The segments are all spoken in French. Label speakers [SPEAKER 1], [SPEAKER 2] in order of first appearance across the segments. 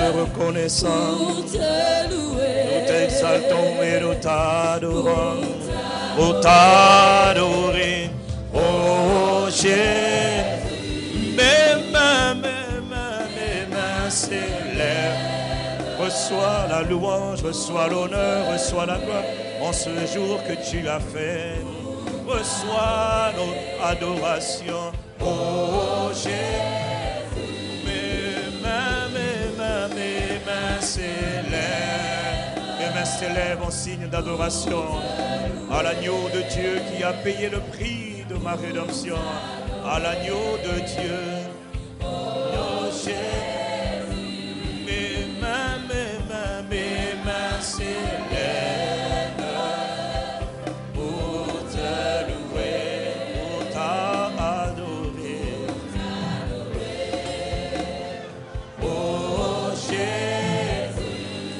[SPEAKER 1] reconnaissants. Nous t'exaltons et nous t'adorons. Nous t'adorons. Oh Jésus, mes mains s'élèvent. Reçois la louange, reçois l'honneur, reçois la gloire en ce jour que tu as fait. Reçois notre adoration. Oh Jésus, mes mains s'élèvent en signe d'adoration à l'agneau de Dieu qui a payé le prix de ma rédemption. À l'agneau de Dieu. Oh Jésus, mes mains s'élèvent pour te louer, pour t'adorer. Oh Jésus.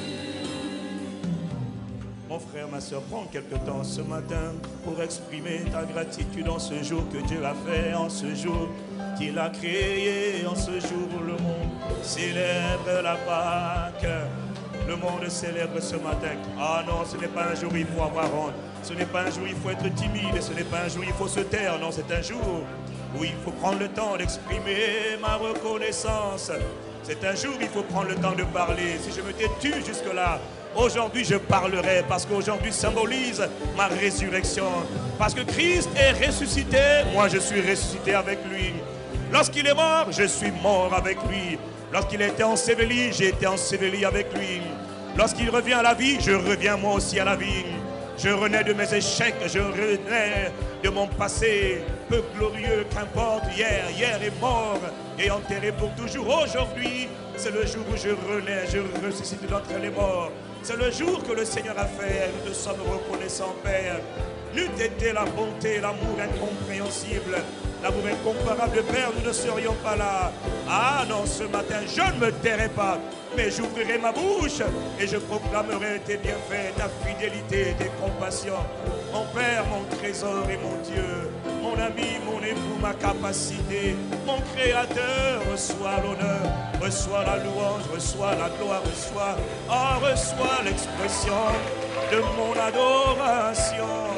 [SPEAKER 1] Mon frère, ma soeur, prends quelque temps ce matin pour exprimer ta gratitude en ce jour que Dieu a fait, en ce jour qu'il a créé, en ce jour où le monde célèbre la Pâque. Le monde célèbre ce matin. Ah non, ce n'est pas un jour où il faut avoir honte. Ce n'est pas un jour où il faut être timide. Ce n'est pas un jour où il faut se taire. Non, c'est un jour où il faut prendre le temps d'exprimer ma reconnaissance. C'est un jour où il faut prendre le temps de parler. Si je me tue jusque-là, aujourd'hui je parlerai parce qu'aujourd'hui symbolise ma résurrection. Parce que Christ est ressuscité, moi je suis ressuscité avec lui. Lorsqu'il est mort, je suis mort avec lui. Lorsqu'il était enseveli, j'ai été enseveli avec lui. Lorsqu'il revient à la vie, je reviens moi aussi à la vie. Je renais de mes échecs, je renais de mon passé, peu glorieux qu'importe. Hier est mort et enterré pour toujours. Aujourd'hui, c'est le jour où je renais, je ressuscite d'entre les morts. C'est le jour que le Seigneur a fait, nous te sommes reconnaissants, Père. N'eût été la bonté, l'amour incompréhensible, l'amour incomparable, Père, nous ne serions pas là. Ah non, ce matin, je ne me tairai pas, mais j'ouvrirai ma bouche et je proclamerai tes bienfaits, ta fidélité, tes compassions. Mon Père, mon trésor et mon Dieu, mon ami, mon époux, ma capacité, mon Créateur, reçois l'honneur, reçois la louange, reçois la gloire, reçois l'expression de mon adoration.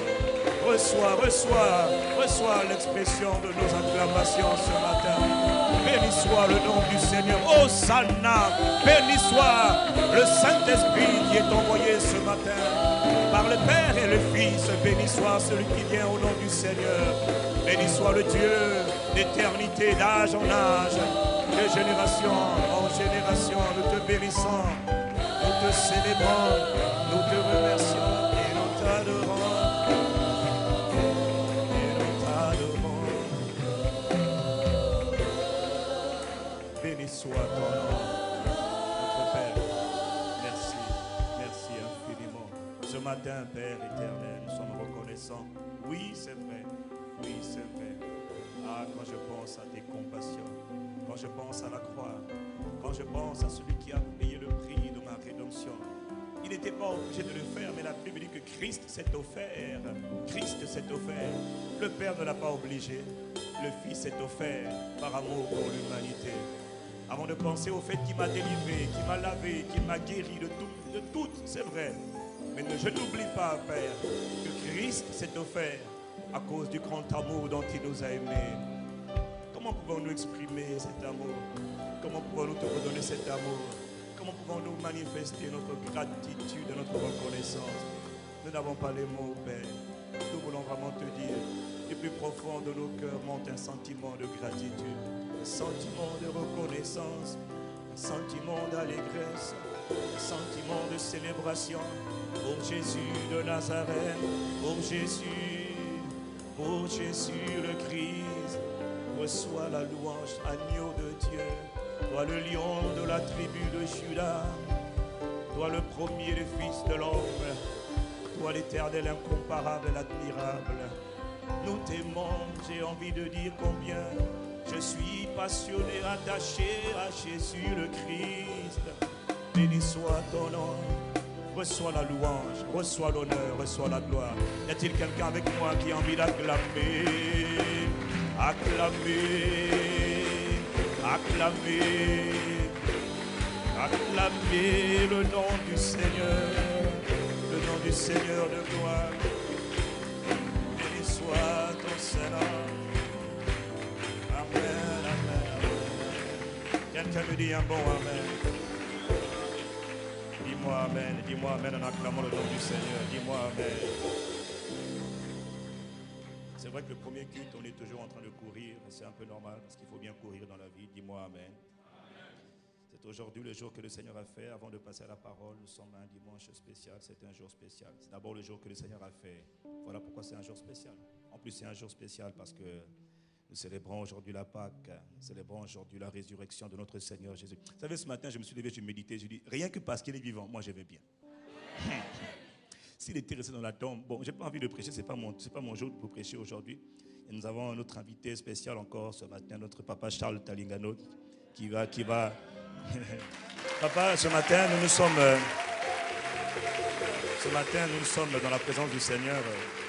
[SPEAKER 1] Reçois l'expression de nos acclamations ce matin. Béni soit le nom du Seigneur. Hosanna, béni soit le Saint-Esprit qui est envoyé ce matin par le Père et le Fils. Béni soit celui qui vient au nom du Seigneur. Béni soit le Dieu d'éternité, d'âge en âge, de génération en génération. Nous te bénissons, nous te célébrons, nous te remercions et nous t'adorons. Béni soit ton nom, notre Père. Merci, merci infiniment. Ce matin, Père éternel, nous sommes reconnaissants. Oui, c'est vrai. Oui, c'est vrai. Ah, quand je pense à tes compassions, quand je pense à la croix, quand je pense à celui qui a payé le prix de ma rédemption, il n'était pas obligé de le faire, mais la Bible dit que Christ s'est offert. Christ s'est offert. Le Père ne l'a pas obligé. Le Fils s'est offert par amour pour l'humanité. Avant de penser au fait qu'il m'a délivré, qu'il m'a lavé, qu'il m'a guéri de tout, c'est vrai. Mais je n'oublie pas, Père, que Christ s'est offert à cause du grand amour dont il nous a aimés. Comment pouvons-nous exprimer cet amour? Comment pouvons-nous te redonner cet amour? Comment pouvons-nous manifester notre gratitude et notre reconnaissance? Nous n'avons pas les mots, Père. Nous voulons vraiment te dire, du plus profond de nos cœurs monte un sentiment de gratitude, un sentiment de reconnaissance, un sentiment d'allégresse, un sentiment de célébration pour Jésus de Nazareth, pour Jésus le Christ. Reçois la louange, agneau de Dieu. Toi le lion de la tribu de Juda, toi le premier des fils de l'homme, toi l'éternel incomparable et admirable. Nous t'aimons, j'ai envie de dire combien je suis passionné, attaché à Jésus le Christ. Béni soit ton nom, reçois la louange, reçois l'honneur, reçois la gloire. Y a-t-il quelqu'un avec moi qui a envie d'acclamer? Acclamer, acclamer, Acclamez le nom du Seigneur, le nom du Seigneur de gloire. Béni soit ton Seigneur. Amen, amen, amen. Quelqu'un me dit un bon amen. Dis-moi amen en acclamant le nom du Seigneur. Dis-moi amen. C'est vrai que le premier culte, on est toujours en train de courir. C'est un peu normal parce qu'il faut bien courir dans la vie. Dis-moi amen. C'est aujourd'hui le jour que le Seigneur a fait. Avant de passer à la parole, nous sommes un dimanche spécial. C'est un jour spécial. C'est d'abord le jour que le Seigneur a fait. Voilà pourquoi c'est un jour spécial. En plus, c'est un jour spécial parce que nous célébrons aujourd'hui la Pâque. Nous célébrons aujourd'hui la résurrection de notre Seigneur Jésus. Vous savez, ce matin, je me suis levé, je méditais. Je dis, rien que parce qu'il est vivant, moi je vais bien. S'il était resté dans la tombe, bon, j'ai pas envie de prêcher, c'est pas mon jour pour prêcher aujourd'hui. Et nous avons notre invité spécial encore ce matin, notre papa Charles Talingano, qui va. Papa, ce matin, nous sommes dans la présence du Seigneur.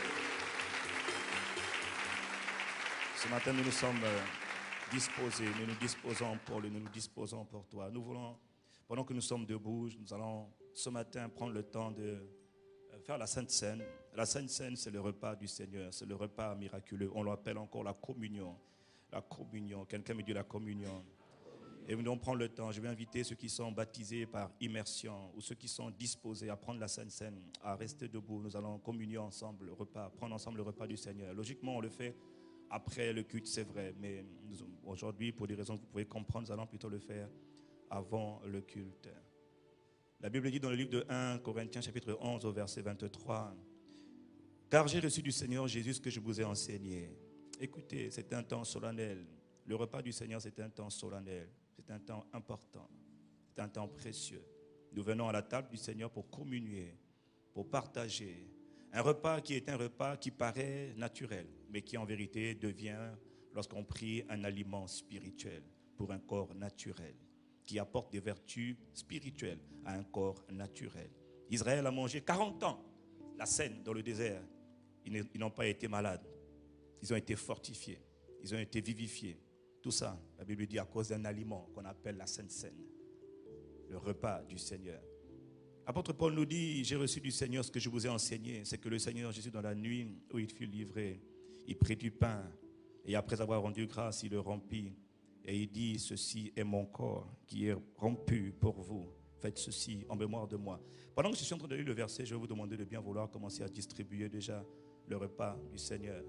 [SPEAKER 1] Ce matin, nous nous sommes disposés, nous nous disposons pour toi. Nous voulons, pendant que nous sommes debout, nous allons ce matin prendre le temps de faire la Sainte Seine. La Sainte Seine, c'est le repas du Seigneur, c'est le repas miraculeux. On l'appelle encore la communion. La communion, quelqu'un me dit la communion. Et nous allons prendre le temps. Je vais inviter ceux qui sont baptisés par immersion ou ceux qui sont disposés à prendre la Sainte Seine, à rester debout. Nous allons communier ensemble le repas, prendre ensemble le repas du Seigneur. Logiquement, on le fait après le culte, c'est vrai. Mais aujourd'hui, pour des raisons que vous pouvez comprendre, nous allons plutôt le faire avant le culte. La Bible dit dans le livre de 1 Corinthiens, chapitre 11, au verset 23, « Car j'ai reçu du Seigneur Jésus ce que je vous ai enseigné. » Écoutez, c'est un temps solennel. Le repas du Seigneur, c'est un temps solennel. C'est un temps important. C'est un temps précieux. Nous venons à la table du Seigneur pour communier, pour partager. Un repas qui est un repas qui paraît naturel, mais qui en vérité devient, lorsqu'on prie, un aliment spirituel pour un corps naturel, qui apporte des vertus spirituelles à un corps naturel. Israël a mangé 40 ans la scène dans le désert. Ils n'ont pas été malades. Ils ont été fortifiés. Ils ont été vivifiés. Tout ça, la Bible dit, à cause d'un aliment qu'on appelle la Sainte Seine, le repas du Seigneur. L'apôtre Paul nous dit, j'ai reçu du Seigneur ce que je vous ai enseigné. C'est que le Seigneur Jésus, dans la nuit où il fut livré, il prit du pain et après avoir rendu grâce, il le rompit. Et il dit, ceci est mon corps qui est rompu pour vous. Faites ceci en mémoire de moi. Pendant que je suis en train de lire le verset, je vais vous demander de bien vouloir commencer à distribuer déjà le repas du Seigneur.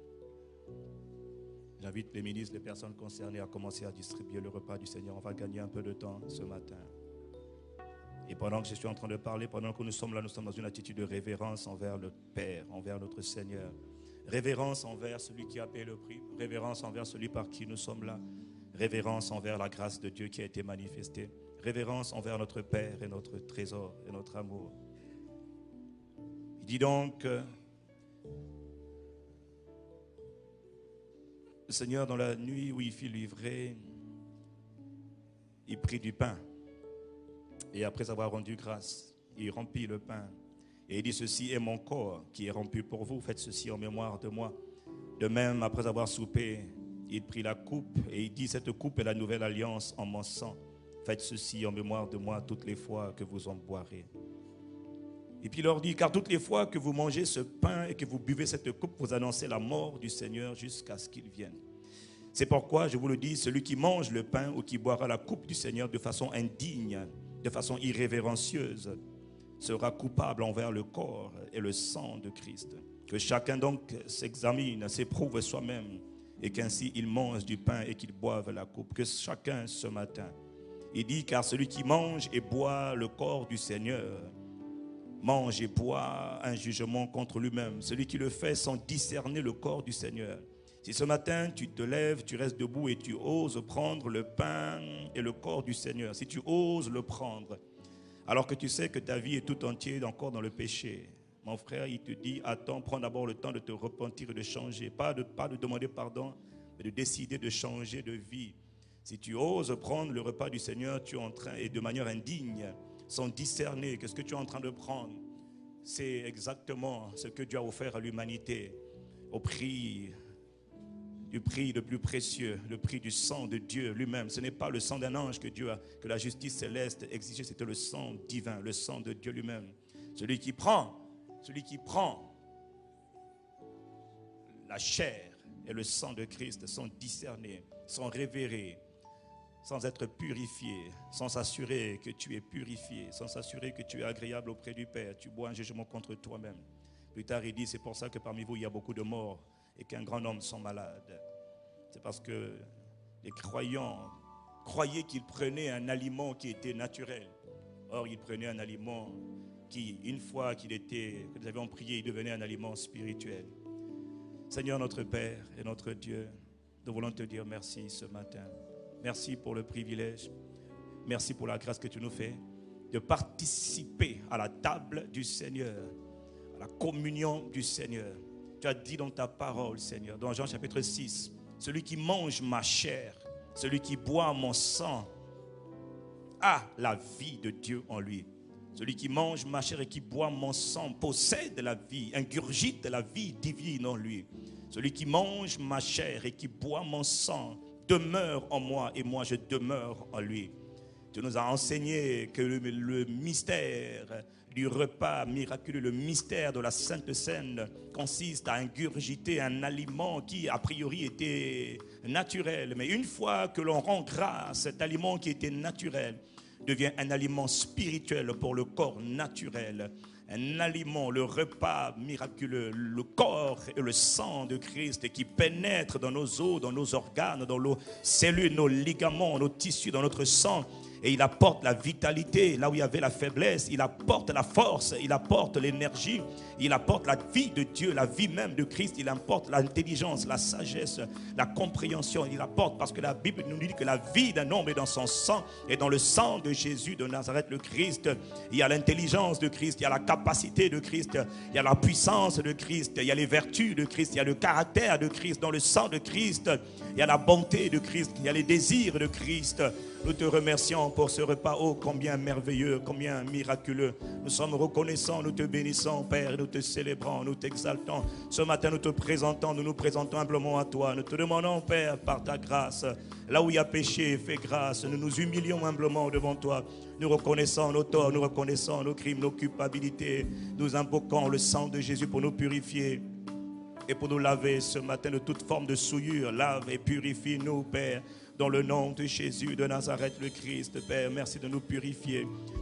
[SPEAKER 1] J'invite les ministres, les personnes concernées à commencer à distribuer le repas du Seigneur. On va gagner un peu de temps ce matin. Et pendant que je suis en train de parler, pendant que nous sommes là, nous sommes dans une attitude de révérence envers le Père, envers notre Seigneur. Révérence envers celui qui a payé le prix. Révérence envers celui par qui nous sommes là. Révérence envers la grâce de Dieu qui a été manifestée. Révérence envers notre Père et notre trésor et notre amour. Il dit donc, le Seigneur, dans la nuit où il fut livré, il prit du pain. Et après avoir rendu grâce, il rompit le pain. Et il dit, ceci est mon corps qui est rompu pour vous. Faites ceci en mémoire de moi. De même, après avoir soupé, il prit la coupe et il dit, cette coupe est la nouvelle alliance en mon sang. Faites ceci en mémoire de moi toutes les fois que vous en boirez. Et puis il leur dit, car toutes les fois que vous mangez ce pain et que vous buvez cette coupe, vous annoncez la mort du Seigneur jusqu'à ce qu'il vienne. C'est pourquoi, je vous le dis, celui qui mange le pain ou qui boira la coupe du Seigneur de façon indigne, de façon irrévérencieuse, sera coupable envers le corps et le sang de Christ. Que chacun donc s'examine, s'éprouve soi-même, et qu'ainsi il mange du pain et qu'il boive la coupe. Que chacun ce matin, il dit, car celui qui mange et boit le corps du Seigneur, mange et boit un jugement contre lui-même. Celui qui le fait sans discerner le corps du Seigneur. Si ce matin tu te lèves, tu restes debout et tu oses prendre le pain et le corps du Seigneur, si tu oses le prendre, alors que tu sais que ta vie est tout entière encore dans le péché, mon frère, il te dit, attends, prends d'abord le temps de te repentir et de changer. Pas de demander pardon, mais de décider de changer de vie. Si tu oses prendre le repas du Seigneur, tu es en train, et de manière indigne, sans discerner que ce que tu es en train de prendre, c'est exactement ce que Dieu a offert à l'humanité au prix du prix le plus précieux, le prix du sang de Dieu lui-même. Ce n'est pas le sang d'un ange que Dieu a, que la justice céleste exigeait, c'était le sang divin, le sang de Dieu lui-même. Celui qui prend la chair et le sang de Christ sont discernés, sont révérés, sans être purifiés, sans s'assurer que tu es purifié, sans s'assurer que tu es agréable auprès du Père. Tu bois un jugement contre toi-même. Plus tard, il dit, c'est pour ça que parmi vous, il y a beaucoup de morts et qu'un grand nombre sont malades. C'est parce que les croyants croyaient qu'ils prenaient un aliment qui était naturel. Or, ils prenaient un aliment qui, une fois que nous avions prié, il devenait un aliment spirituel. Seigneur notre Père et notre Dieu, nous voulons te dire merci ce matin. Merci pour le privilège. Merci pour la grâce que tu nous fais de participer à la table du Seigneur, à la communion du Seigneur. Tu as dit dans ta parole, Seigneur, dans Jean chapitre 6, celui qui mange ma chair, celui qui boit mon sang, a la vie de Dieu en lui. Celui qui mange ma chair et qui boit mon sang possède la vie, ingurgite la vie divine en lui. Celui qui mange ma chair et qui boit mon sang demeure en moi et moi je demeure en lui. Tu nous as enseigné que le mystère du repas miraculeux, le mystère de la Sainte Seine consiste à ingurgiter un aliment qui a priori était naturel. Mais une fois que l'on rend grâce, cet aliment qui était naturel devient un aliment spirituel pour le corps naturel. Un aliment, le repas miraculeux, le corps et le sang de Christ qui pénètre dans nos os, dans nos organes, dans nos cellules, nos ligaments, nos tissus, dans notre sang. Et il apporte la vitalité là où il y avait la faiblesse, il apporte la force, il apporte l'énergie, il apporte la vie de Dieu, la vie même de Christ, il apporte l'intelligence, la sagesse, la compréhension, il apporte, parce que la Bible nous dit que la vie d'un homme est dans son sang, et dans le sang de Jésus de Nazareth, le Christ, il y a l'intelligence de Christ, il y a la capacité de Christ, il y a la puissance de Christ, il y a les vertus de Christ, il y a le caractère de Christ, dans le sang de Christ, il y a la bonté de Christ, il y a les désirs de Christ. Nous te remercions pour ce repas, oh combien merveilleux, combien miraculeux. Nous sommes reconnaissants, nous te bénissons, Père, et nous te célébrons, nous t'exaltons. Ce matin, nous te présentons, nous nous présentons humblement à toi. Nous te demandons, Père, par ta grâce, là où il y a péché, fais grâce. Nous nous humilions humblement devant toi. Nous reconnaissons nos torts, nous reconnaissons nos crimes, nos culpabilités. Nous invoquons le sang de Jésus pour nous purifier et pour nous laver ce matin de toute forme de souillure. Lave et purifie-nous, Père. Dans le nom de Jésus de Nazareth, le Christ, Père, merci de nous purifier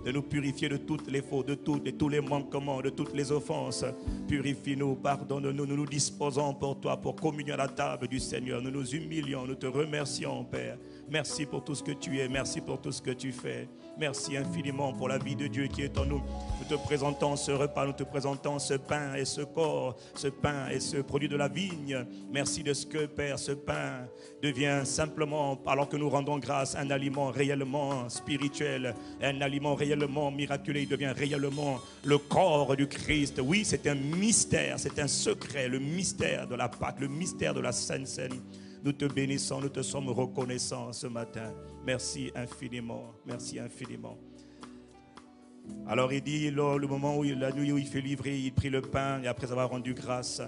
[SPEAKER 1] de toutes les fautes, de tous les manquements, de toutes les offenses. Purifie-nous, pardonne-nous, nous nous disposons pour toi, pour communier à la table du Seigneur. Nous nous humilions, nous te remercions, Père. Merci pour tout ce que tu es, merci pour tout ce que tu fais. Merci infiniment pour la vie de Dieu qui est en nous. Nous te présentons ce repas, nous te présentons ce pain et ce corps, ce pain et ce produit de la vigne. Merci de ce que, Père, ce pain devient simplement, alors que nous rendons grâce, un aliment réellement spirituel, un aliment réellement miraculeux. Il devient réellement le corps du Christ. Oui, c'est un mystère, c'est un secret, le mystère de la Pâque, le mystère de la Sainte Seine. Nous te bénissons, nous te sommes reconnaissants ce matin. Merci infiniment, merci infiniment. Alors il dit, le moment où la nuit où il fait livrer, il prit le pain et après avoir rendu grâce,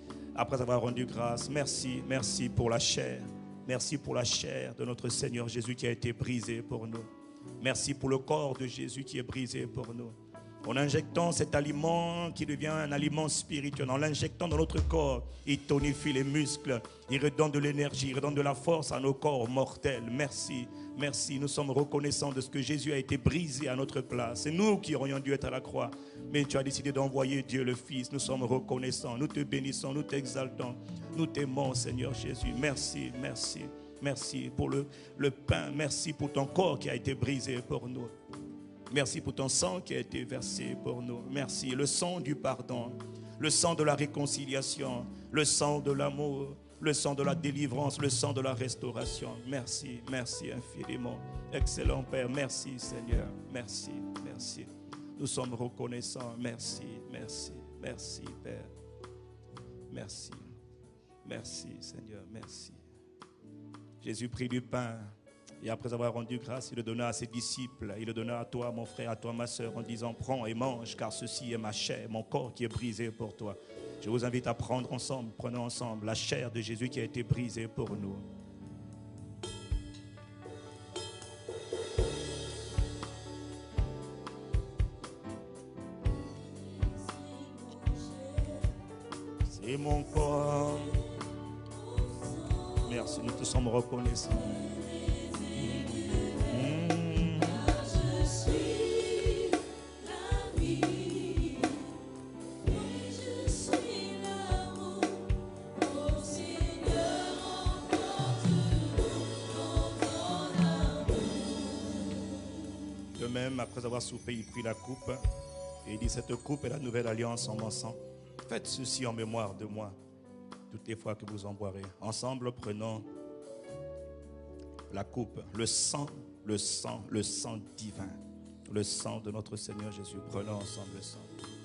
[SPEAKER 1] merci, merci pour la chair. Merci pour la chair de notre Seigneur Jésus qui a été brisée pour nous. Merci pour le corps de Jésus qui est brisé pour nous. En injectant cet aliment qui devient un aliment spirituel, en l'injectant dans notre corps, il tonifie les muscles, il redonne de l'énergie, il redonne de la force à nos corps mortels. Merci, merci, nous sommes reconnaissants de ce que Jésus a été brisé à notre place. C'est nous qui aurions dû être à la croix, mais tu as décidé d'envoyer Dieu le Fils. Nous sommes reconnaissants, nous te bénissons, nous t'exaltons, nous t'aimons, Seigneur Jésus. Merci, merci, merci pour le pain, merci pour ton corps qui a été brisé pour nous. Merci pour ton sang qui a été versé pour nous. Merci. Le sang du pardon, le sang de la réconciliation, le sang de l'amour, le sang de la délivrance, le sang de la restauration. Merci, merci infiniment. Excellent Père, merci Seigneur. Merci, merci. Nous sommes reconnaissants. Merci, merci, merci Père. Merci, merci Seigneur, merci. Jésus prit du pain. Et après avoir rendu grâce, il le donna à ses disciples. Il le donna à toi, mon frère, à toi, ma soeur, en disant, prends et mange, car ceci est ma chair, mon corps qui est brisé pour toi. Je vous invite à prendre ensemble, prenons ensemble la chair de Jésus qui a été brisée pour nous. C'est mon corps. Merci, nous te sommes reconnaissants. De même, après avoir soupé, il prit la coupe et il dit: cette coupe est la nouvelle alliance en mon sang. Faites ceci en mémoire de moi toutes les fois que vous en boirez. Ensemble, prenons la coupe, le sang divin, le sang de notre Seigneur Jésus. Prenons ensemble le sang.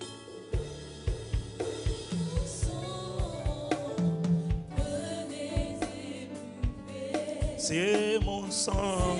[SPEAKER 1] C'est mon sang.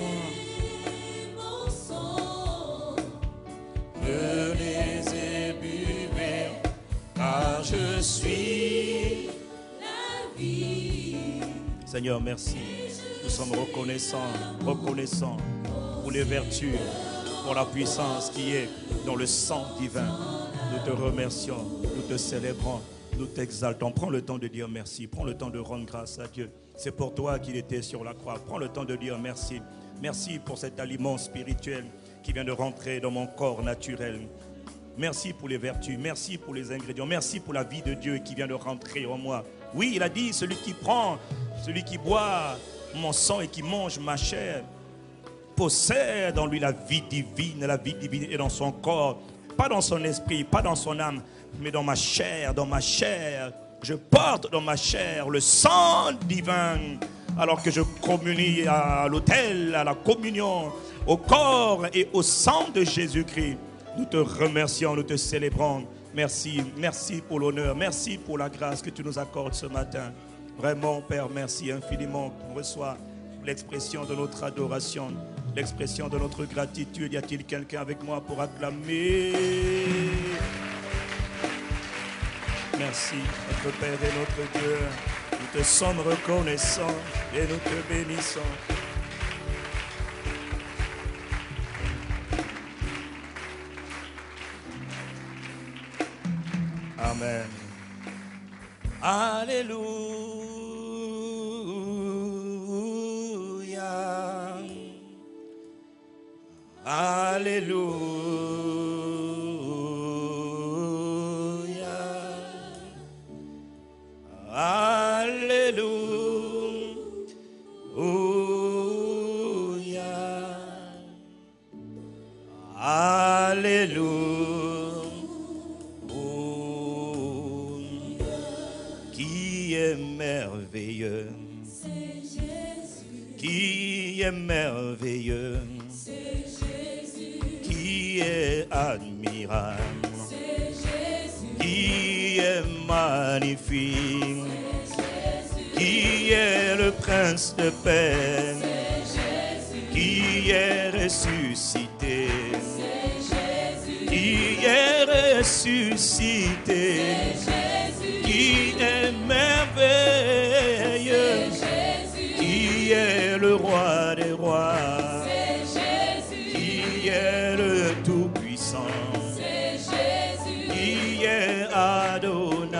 [SPEAKER 1] Venez et buvez, car je suis la vie. Seigneur, merci. Nous sommes reconnaissants pour les vertus, pour la puissance qui est dans le sang divin. Nous te remercions, nous te célébrons, nous t'exaltons. Prends le temps de dire merci, prends le temps de rendre grâce à Dieu. C'est pour toi qu'il était sur la croix. Prends le temps de dire merci. Merci pour cet aliment spirituel qui vient de rentrer dans mon corps naturel. Merci pour les vertus, merci pour les ingrédients, merci pour la vie de Dieu qui vient de rentrer en moi. Oui, il a dit, celui qui prend, celui qui boit mon sang et qui mange ma chair, possède en lui la vie divine est dans son corps, pas dans son esprit, pas dans son âme, mais dans ma chair, je porte dans ma chair le sang divin, alors que je communie à l'autel, à la communion, au corps et au sang de Jésus-Christ. Nous te remercions, nous te célébrons. Merci, merci pour l'honneur, merci pour la grâce que tu nous accordes ce matin. Vraiment, Père, merci infiniment. On reçoit l'expression de notre adoration, l'expression de notre gratitude. Y a-t-il quelqu'un avec moi pour acclamer? Merci, notre Père et notre Dieu. Nous te sommes reconnaissants et nous te bénissons. Amen. Alléluia. Alléluia. Alléluia. Alléluia. Qui est merveilleux, c'est Jésus. Qui est merveilleux, c'est Jésus. Qui est admirable, c'est Jésus. Qui est magnifique, c'est Jésus. Qui est le prince de paix, c'est Jésus. Qui est ressuscité, c'est Jésus. Qui est ressuscité, c'est Jésus. Qui est merveilleux, qui est le roi des rois, qui est le tout-puissant, qui est Adonai,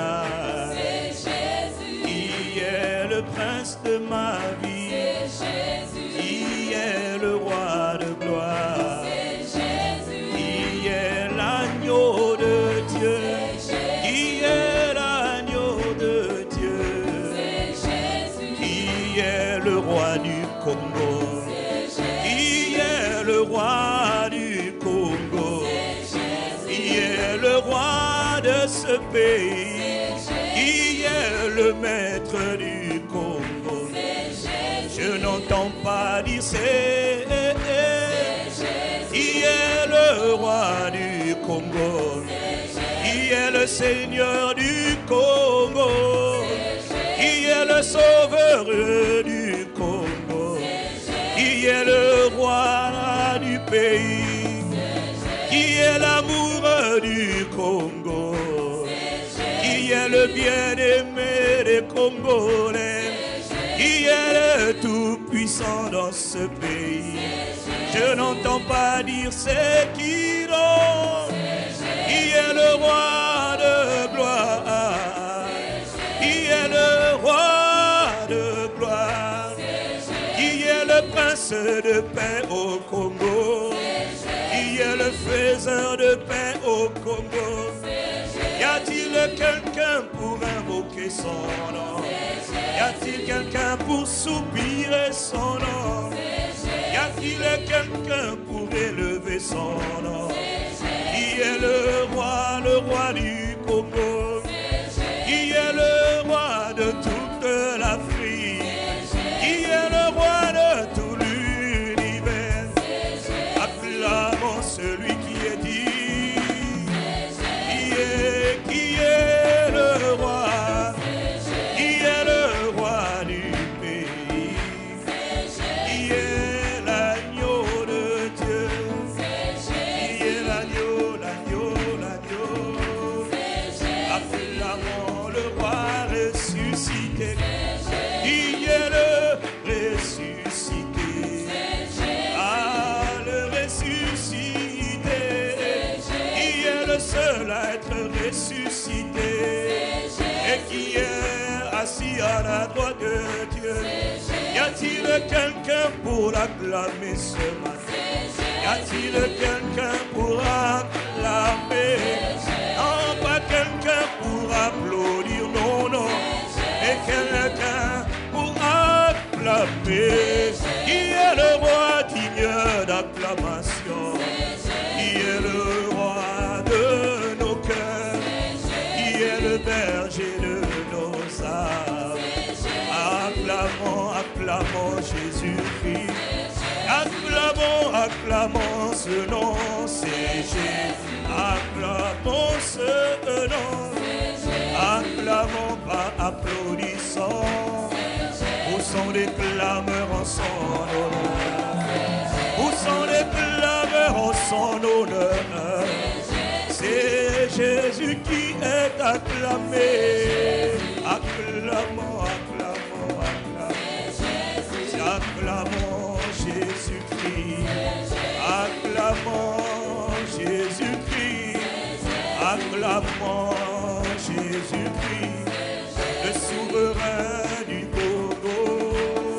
[SPEAKER 1] qui est le prince de ma vie, qui est le roi de gloire, qui est l'agneau de Dieu, qui est l'agneau de Dieu, qui est le roi du Congo, qui est le roi du Congo, qui est le roi de ce pays, qui est le maître du Congo. Je n'entends pas dire c'est qui est le roi du Congo, qui est le Seigneur du Congo, qui est le sauveur du Congo, qui est le roi du pays, qui est l'amour du Congo, qui est est le bien-aimé des Congolais, qui est le tout-puissant dans ce pays. Je n'entends pas dire c'est qui donc, qui est le roi de gloire, qui est le roi de gloire, qui est le prince de paix au Congo, qui est le faiseur de paix au Congo. Y a-t-il quelqu'un pour invoquer son nom? Y a-t-il quelqu'un pour soupirer son nom? Y a-t-il quelqu'un pour élever son nom? Qui est le roi du Congo? Qui est le roi de toute l'Afrique? Qui est le roi de tout l'univers? Acclamons celui qui est dit. Qui est le roi? Qui est le roi du pays? Qui est l'agneau de Dieu? Qui est l'agneau, l'agneau, l'agneau? Acclamons le roi ressuscité. Qui est le ressuscité? Ah, le ressuscité. Qui est le seul à être ressuscité et qui est assis à la droite de Dieu? Y a-t-il quelqu'un pour l'acclamer ce matin? Y a-t-il quelqu'un pour acclamer? Non, pas quelqu'un pour applaudir, non, non, mais quelqu'un pour acclamer. Qui est le roi digne d'acclamation? Qui est le roi de nos cœurs? Qui est le berger de nos âmes? Acclamons, acclamons Jésus-Christ. Acclamons, acclamons ce nom, c'est Jésus. Acclamons ce nom. Acclamons, pas applaudissons. Où sont les clameurs en son honneur? Où sont les clameurs en son honneur? C'est Jésus qui est acclamé. Acclamons, acclamons, acclamons. Acclamons Jésus-Christ. Acclamons Jésus-Christ. Acclamons Jésus-Christ. Le souverain du Congo.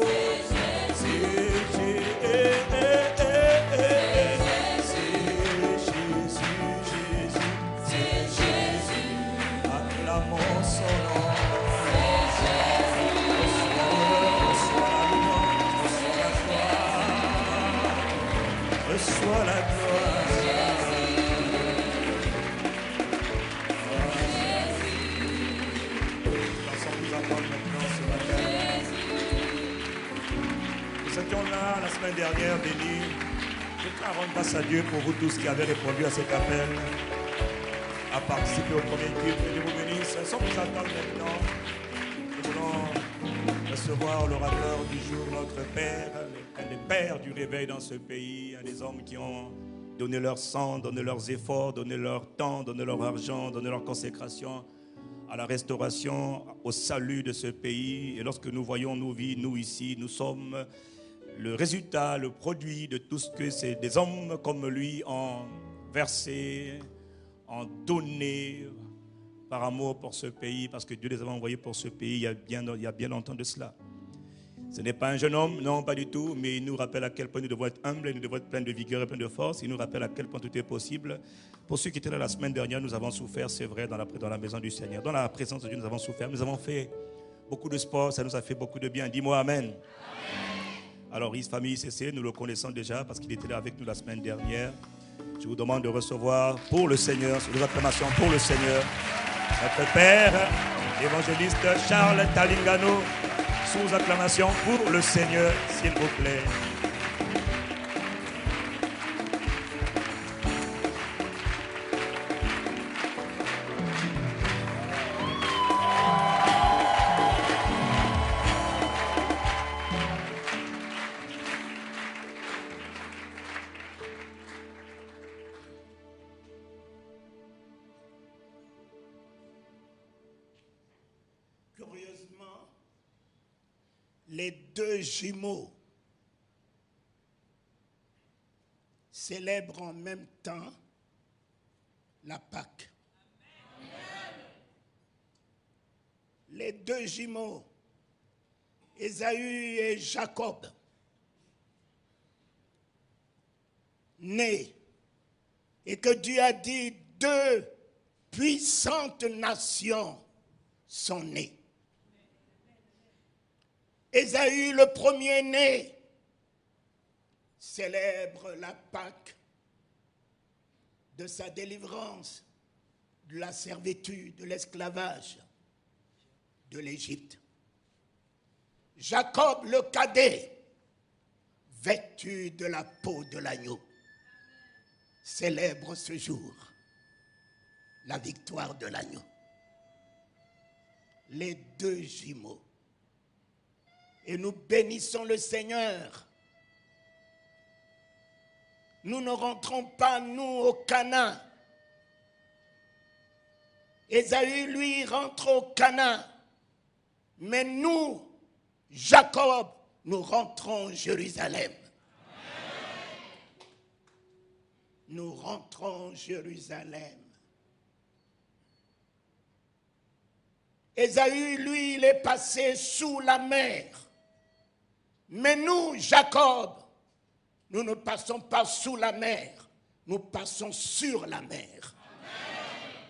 [SPEAKER 1] Reçois la gloire. Nous attendre maintenant ce matin. Nous étions là la semaine dernière, bénis. Je tiens à rendre grâce à Dieu pour vous tous qui avez répondu à cet appel, à participer au premier culte. Que Dieu vous bénisse. Sans vous attendre maintenant, nous voulons recevoir l'orateur du jour, notre Père, un des pères du réveil dans ce pays, un des hommes qui ont donné leur sang, donné leurs efforts, donné leur temps, donné leur argent, donné leur consécration à la restauration, au salut de ce pays. Et lorsque nous voyons nos vies, nous ici, nous sommes le résultat, le produit de tout ce que des hommes comme lui ont versé, ont donné par amour pour ce pays, parce que Dieu les a envoyés pour ce pays il y a bien longtemps de cela. Ce n'est pas un jeune homme, non, pas du tout, mais il nous rappelle à quel point nous devons être humbles, nous devons être pleins de vigueur et pleins de force. Il nous rappelle à quel point tout est possible. Pour ceux qui étaient là la semaine dernière, nous avons souffert, c'est vrai, dans la maison du Seigneur. Dans la présence de Dieu, nous avons souffert. Nous avons fait beaucoup de sport, ça nous a fait beaucoup de bien. Dis-moi Amen. Amen. Alors, famille ICC, nous le connaissons déjà parce qu'il était là avec nous la semaine dernière. Je vous demande de recevoir pour le Seigneur, sur les acclamations pour le Seigneur, notre Père, l'évangéliste Charles Talingano, sous acclamation pour le Seigneur, s'il vous plaît.
[SPEAKER 2] les deux jumeaux célèbrent en même temps la Pâque. Les deux jumeaux, Ésaü et Jacob, nés, et que Dieu a dit, deux puissantes nations sont nées. Ésaü, le premier-né, célèbre la Pâque de sa délivrance de la servitude, de l'esclavage de l'Égypte. Jacob, le cadet, vêtu de la peau de l'agneau, célèbre ce jour la victoire de l'agneau. Les deux jumeaux. Et nous bénissons le Seigneur. Nous ne rentrons pas, nous, au Canaan. Ésaü, lui, rentre au Canaan. Mais nous, Jacob, nous rentrons à Jérusalem. Nous rentrons à Jérusalem. Ésaü, lui, il est passé sous la mer. Mais nous, Jacob, nous ne passons pas sous la mer, nous passons sur la mer. Amen.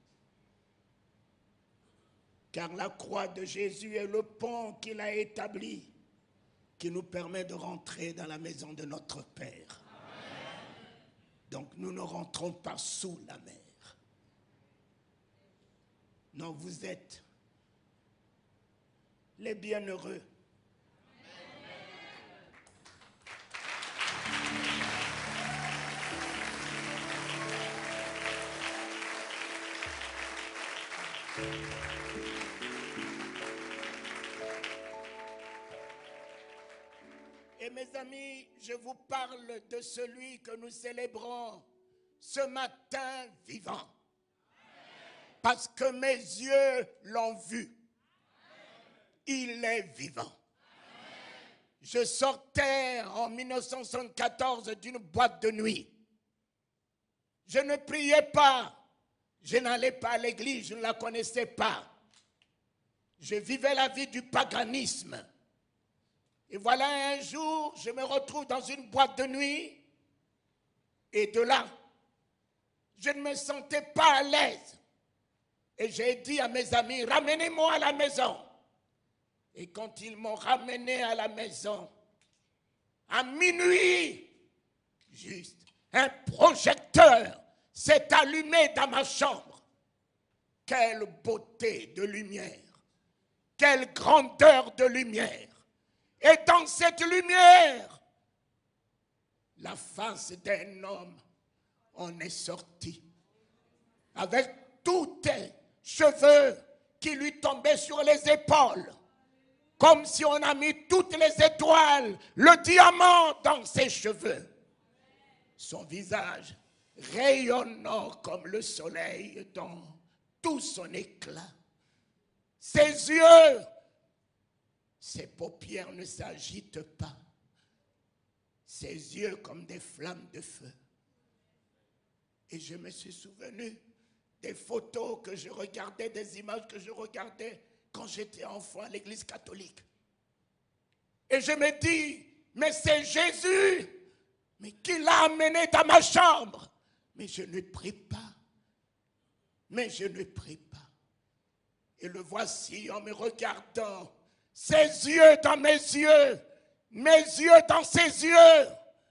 [SPEAKER 2] Car la croix de Jésus est le pont qu'il a établi, qui nous permet de rentrer dans la maison de notre Père. Amen. Donc nous ne rentrons pas sous la mer. Non, vous êtes les bienheureux. Et mes amis, je vous parle de celui que nous célébrons ce matin vivant. Parce que mes yeux l'ont vu. Il est vivant. Je sortais en 1974 d'une boîte de nuit. Je ne priais pas. Je n'allais pas à l'église, je ne la connaissais pas. Je vivais la vie du paganisme. Et voilà un jour, je me retrouve dans une boîte de nuit. Et de là, je ne me sentais pas à l'aise. Et j'ai dit à mes amis, ramenez-moi à la maison. Et quand ils m'ont ramené à la maison, à minuit, juste, un projecteur s'est allumé dans ma chambre. Quelle beauté de lumière, quelle grandeur de lumière. Et dans cette lumière, la face d'un homme en est sortie. Avec tous tes cheveux qui lui tombaient sur les épaules. Comme si on a mis toutes les étoiles, le diamant dans ses cheveux. Son visage rayonnant comme le soleil dans tout son éclat. Ses yeux, ses paupières ne s'agitent pas. Ses yeux comme des flammes de feu. Et je me suis souvenu des photos que je regardais, des images que je regardais quand j'étais enfant à l'église catholique. Et je me dis, mais c'est Jésus, mais qui l'a amené dans ma chambre. Mais je ne prie pas. Mais je ne prie pas. Et le voici en me regardant, ses yeux dans mes yeux dans ses yeux.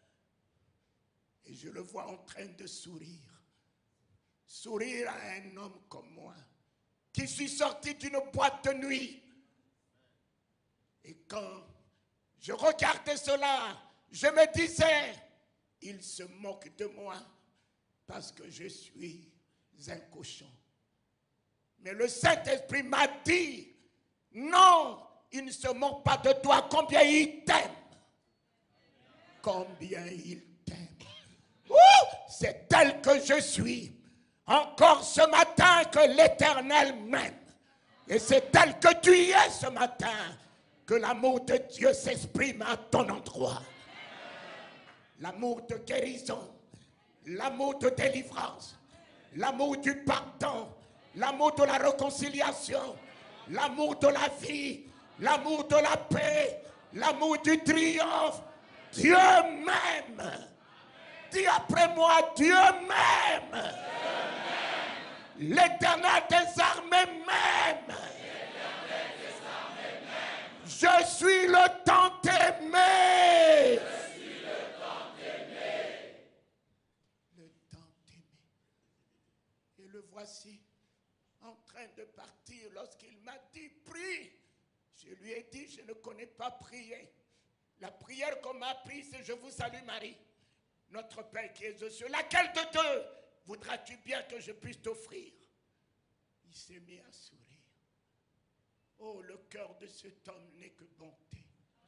[SPEAKER 2] Et je le vois en train de sourire. Sourire à un homme comme moi, qui suis sorti d'une boîte de nuit. Et quand je regardais cela, je me disais, il se moque de moi parce que je suis un cochon. Mais le Saint-Esprit m'a dit, non, il ne se moque pas de toi, combien il t'aime. Combien il t'aime. C'est tel que je suis. Encore ce matin que l'Éternel m'aime. Et c'est tel que tu y es ce matin Que l'amour de Dieu s'exprime à ton endroit. L'amour de guérison, l'amour de délivrance, l'amour du pardon, l'amour de la réconciliation, l'amour de la vie, l'amour de la paix, l'amour du triomphe. Dieu m'aime. Dis après moi, Dieu m'aime. L'Éternel des armées m'aime. Je suis le tant aimé. Le tant aimé. Et le voici en train de partir lorsqu'il m'a dit, prie. Je lui ai dit, je ne connais pas prier. La prière qu'on m'a apprise, c'est je vous salue Marie, notre Père qui est aux cieux. Laquelle de deux voudras-tu bien que je puisse t'offrir? Il s'est mis à sourire. Oh, le cœur de cet homme n'est que bonté.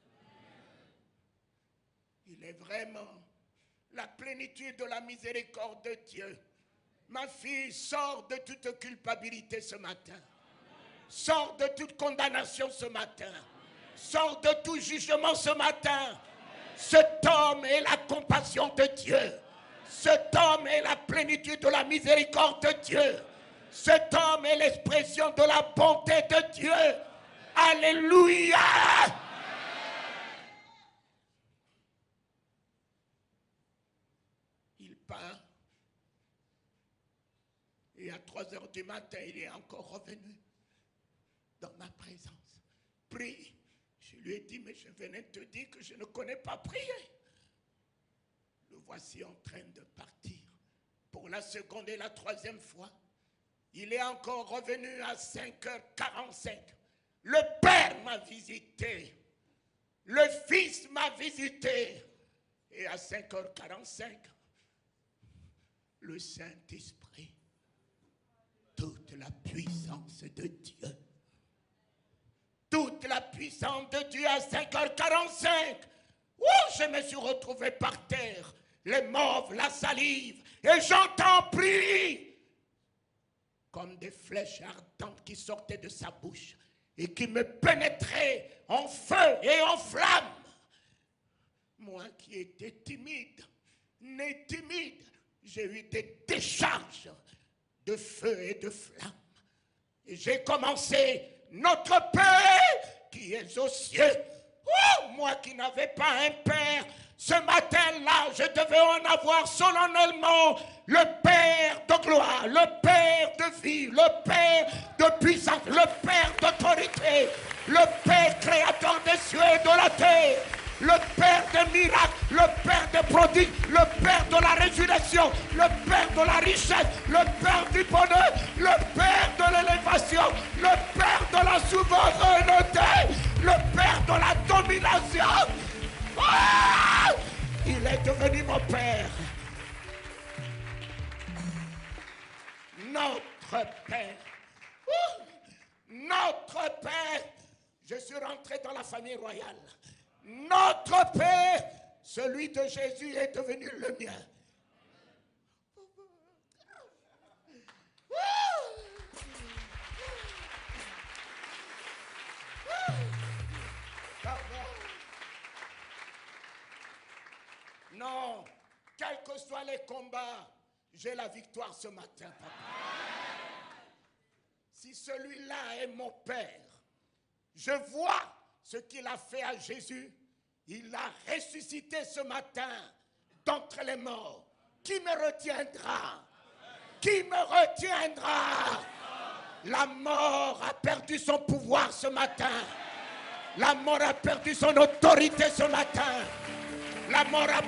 [SPEAKER 2] Il est vraiment la plénitude de la miséricorde de Dieu. Ma fille, sors de toute culpabilité ce matin. Sors de toute condamnation ce matin. Sors de tout jugement ce matin. Cet homme est la compassion de Dieu. Cet homme est la plénitude de la miséricorde de Dieu. Cet homme est l'expression de la bonté de Dieu. Alléluia! Il part. Et à 3 heures du matin, il est encore revenu dans ma présence. Prie. Je lui ai dit, mais je venais te dire que je ne connais pas prier. Le voici en train de partir. Pour la seconde et la troisième fois, il est encore revenu à 5h45. Le Père m'a visité. Le Fils m'a visité. Et à 5h45, le Saint-Esprit, toute la puissance de Dieu, toute la puissance de Dieu à 5h45. Oh, je me suis retrouvé par terre, les mauves, la salive, et j'entends prier comme des flèches ardentes qui sortaient de sa bouche et qui me pénétraient en feu et en flamme. Moi qui étais timide, né timide, j'ai eu des décharges de feu et de flamme. Et j'ai commencé, notre Père qui est aux cieux. Oh, moi qui n'avais pas un Père, ce matin-là, je devais en avoir solennellement le Père de gloire, le Père de vie, le Père de puissance, le Père d'autorité, le Père créateur des cieux et de la terre, le Père des miracles, le Père des prodiges, le Père de la résurrection, le Père de la richesse, le Père du bonheur, le Père de l'élévation, le Père de la souveraineté, le Père de la domination. Oh, il est devenu mon Père. Notre Père. Oh, notre Père. Je suis rentré dans la famille royale. Notre Père, celui de Jésus, est devenu le mien. Non, quels que soient les combats, j'ai la victoire ce matin, papa. Si celui-là est mon Père, je vois ce qu'il a fait à Jésus. Il a ressuscité ce matin d'entre les morts. Qui me retiendra? Qui me retiendra? La mort a perdu son pouvoir ce matin. La mort a perdu son autorité ce matin. La mort a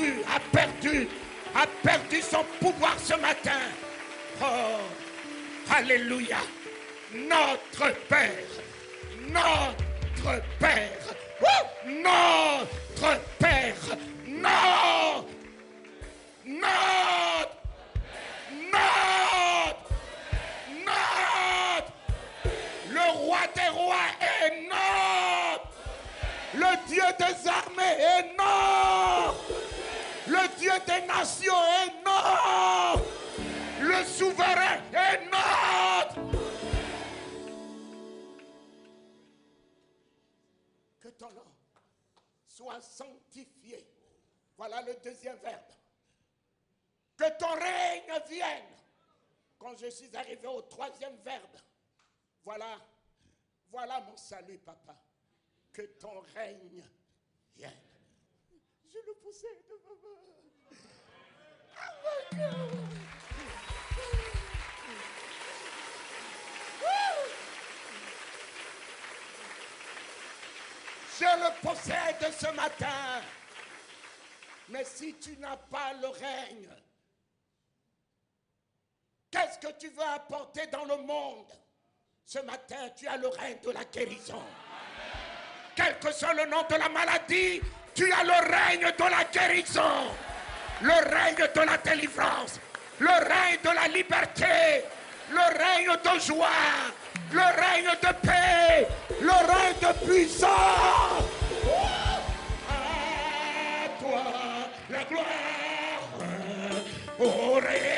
[SPEAKER 2] perdu son pouvoir ce matin. Oh, alléluia. Notre Père, notre Père, oh, notre Père, notre, le roi des rois est notre, le Dieu des armées est notre, le Dieu des nations est notre, le souverain est notre. sois sanctifié. Voilà le deuxième verbe. Que ton règne vienne. Quand je suis arrivé au troisième verbe, voilà mon salut, papa. Que ton règne vienne. Je le possède, maman. Oh mon Dieu. Je le possède ce matin. Mais si tu n'as pas le règne, qu'est-ce que tu veux apporter dans le monde? Ce matin, tu as le règne de la guérison. Quel que soit le nom de la maladie, tu as le règne de la guérison. Le règne de la délivrance. Le règne de la liberté. Le règne de joie. Le règne de paix. Le règne de puissance. À toi la gloire, ô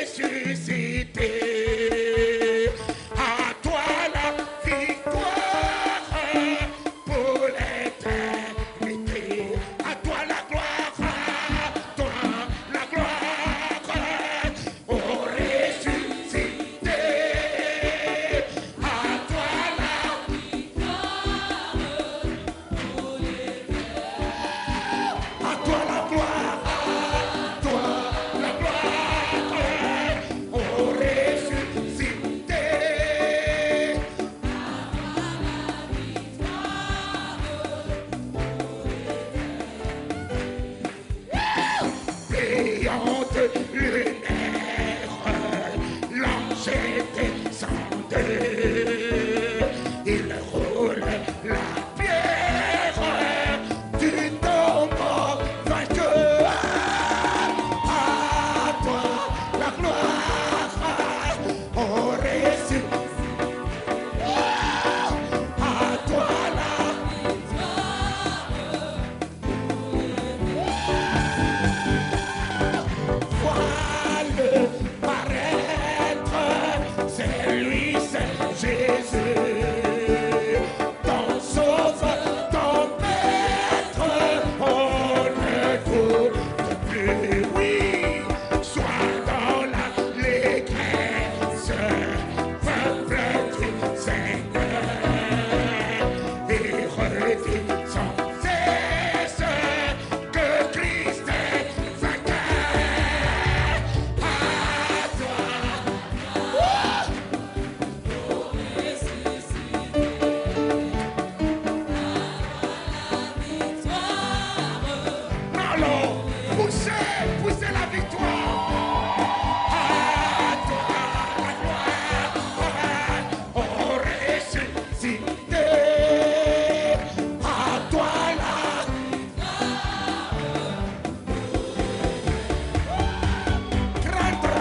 [SPEAKER 2] ressuscité. À toi la victoire pour l'éternité. À toi la gloire, à toi la gloire, ô ressuscité. À toi la victoire pour l'éternité. À toi la gloire, à toi la gloire, ô ressuscité. Brillante lumière, l'ange descendait, il roule la pierre du tombeau vainqueur. À toi la gloire, au ressuscité. À toi la voile paraître, c'est lui, c'est Jésus, ton sauveur, ton maître, on ne doute plus, oui, sois dans l'allégresse, peuple du Seigneur, et redis sans cesse que Christ est vainqueur. À toi, allons pousser la victoire. À toi la gloire, au ressuscité. À toi la craindre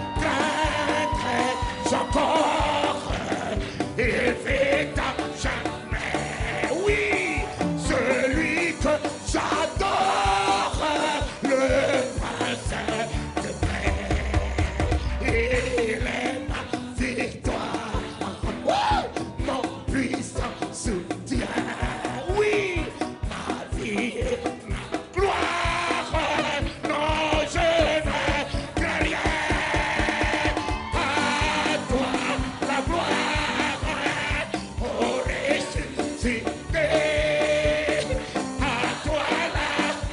[SPEAKER 2] encore, il vit à jamais, oui, celui que j'adore, le prince de paix, il est ma victoire, mon puissant soutien, oui, ma vie et ma gloire, non je ne crains rien. À toi la gloire, au ressuscité. À toi la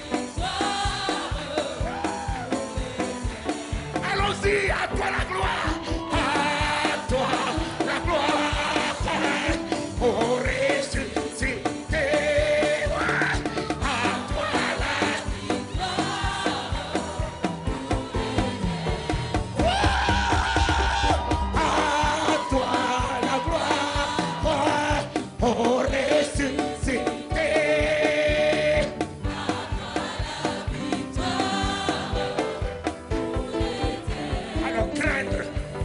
[SPEAKER 2] allons-y, à toi la gloire. À toi la gloire, au ressuscité. À toi la à toi la gloire, au ressuscité. Alors craindre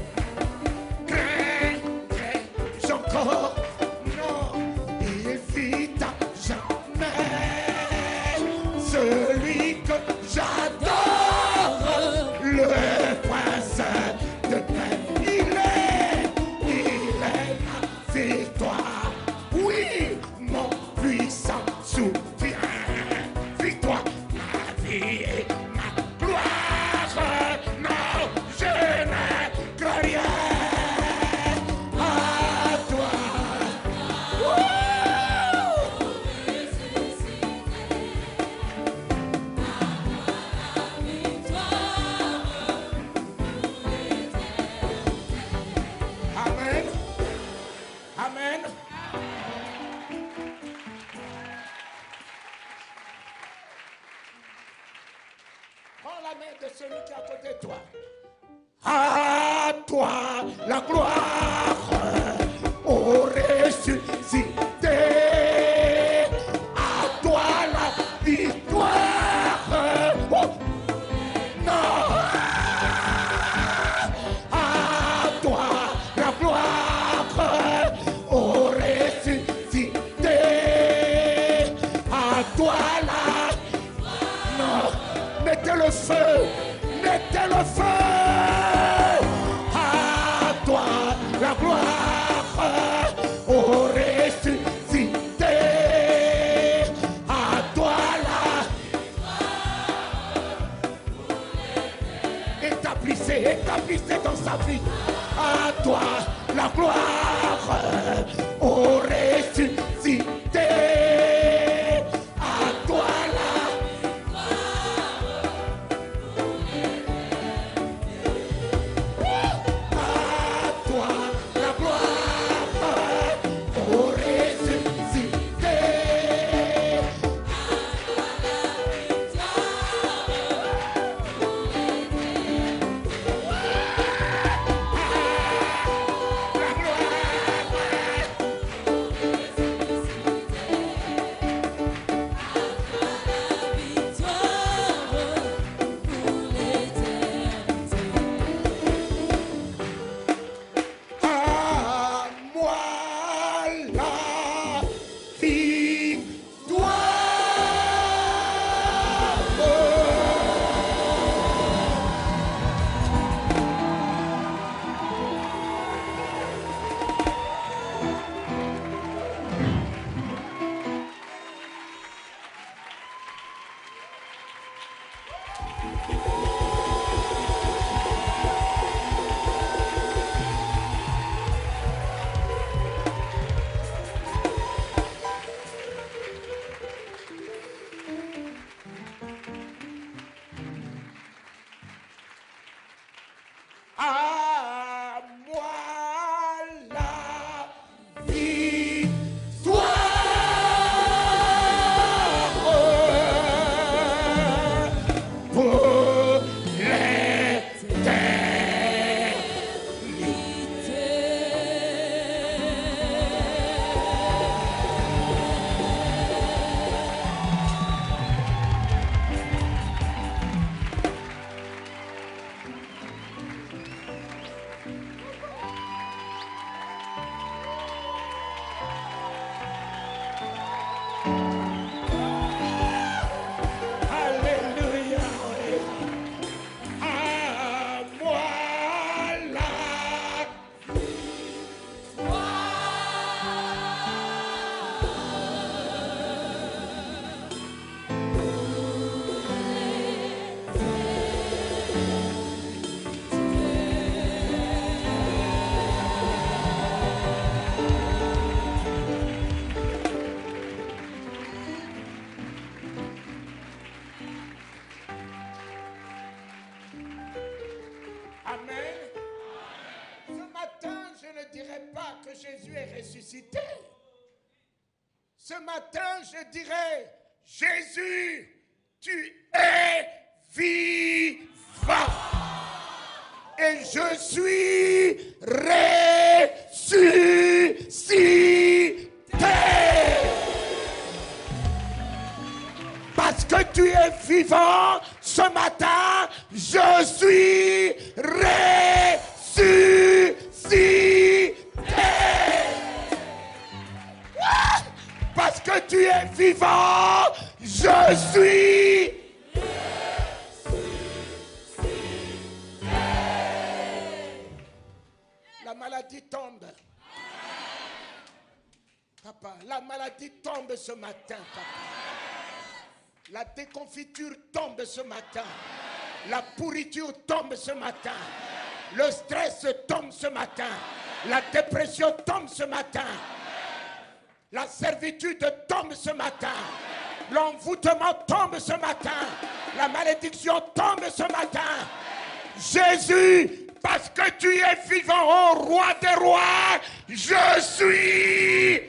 [SPEAKER 2] encore, non, il vit à jamais, celui que j'adore, le prince de paix. Il est ma victoire, oui, mon puissant soutien. Prends la main de celui qui est à côté de toi. À toi la gloire, ô ressuscité. À toi la victoire. Oh. Non. À toi la gloire, ô ressuscité. À toi la... Non. Mettez le feu. Mettez le feu. À toi la gloire, ô ressuscité. À toi la... Établissez dans sa vie. À toi la gloire, ô ressuscité. À toi la... À moi la victoire pour Alléluia. À moi la... Amen. Ce matin, je ne dirai pas que Jésus est ressuscité. Ce matin, je dirai, Jésus, tu es vivant. Et je suis ressuscité. Parce que tu es vivant, ce matin, je suis ressuscité. Parce que tu es vivant, je suis ressuscité. La maladie tombe. Papa, la maladie tombe ce matin, papa. La déconfiture tombe ce matin. La pourriture tombe ce matin. Le stress tombe ce matin. La dépression tombe ce matin. La servitude tombe ce matin. L'envoûtement tombe ce matin. La malédiction tombe ce matin. Jésus, parce que tu es vivant, ô roi des rois, je suis...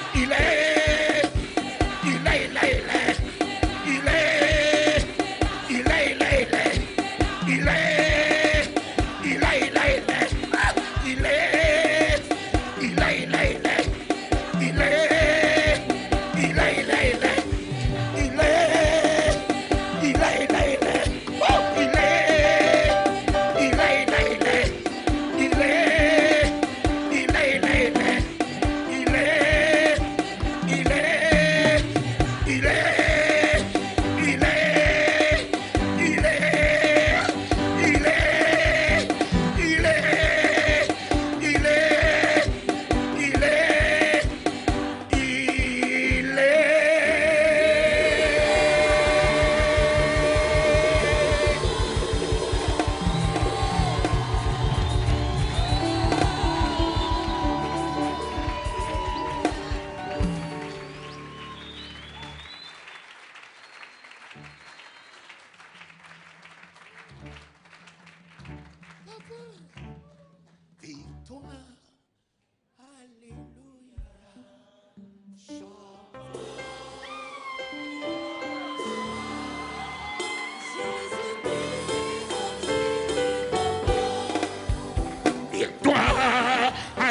[SPEAKER 2] Il est, il est, il est, il est, il est, il est, il est, il est, il est, il est, il est, il est, il est, il est, il est, il est, il est, il est, il est,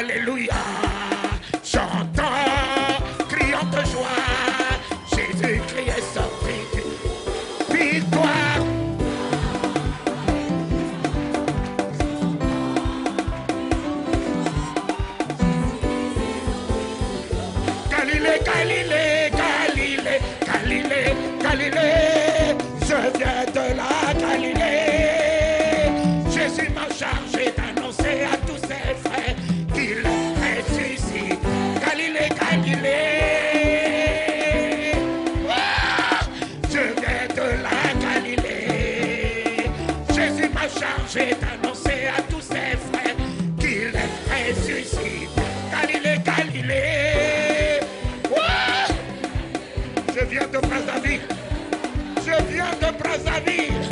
[SPEAKER 2] Alléluia. Chantons, crions de joie. Jésus-Christ est sorti. Victoire. Galilée, Galilée, Galilée, Galilée, Galilée, je viens de la Galilée. Jésus m'a chargé d'annoncer à tous ses frères qu'il ressuscite. Galilée, Galilée, je viens de la Galilée. Jésus m'a chargé d'annoncer à tous ses frères qu'il ressuscite. Galilée, Galilée. Je viens de Brazzaville. Je viens de Brazzaville.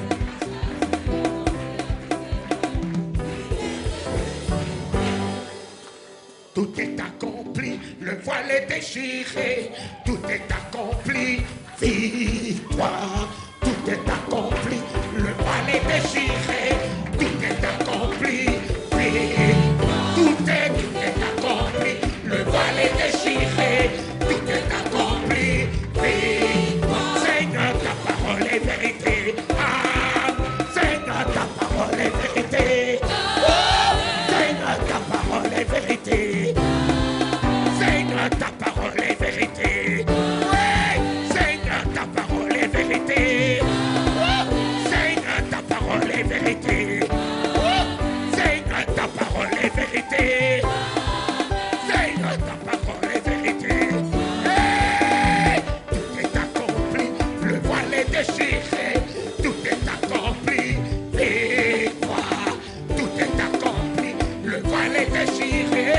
[SPEAKER 2] Tout est accompli, le voile est déchiré. Tout est accompli, victoire. Tout est accompli, le voile est déchiré. Tout est accompli, victoire. Tout est accompli, le voile est déchiré. Tout est accompli, victoire. Seigneur, ta parole est vérité. Ah, Seigneur, ta parole est vérité. Oh, Seigneur, ta parole est vérité. Seigneur, ta parole est vérité. Oui, Seigneur, ta parole est vérité. Oh, Seigneur, ta parole est vérité. Oh, Seigneur, ta parole est vérité. Seigneur, ta parole est vérité. Hey, tout est accompli, le voile est déchiré. Tout est accompli, victoire. Tout est accompli, le voile est déchiré.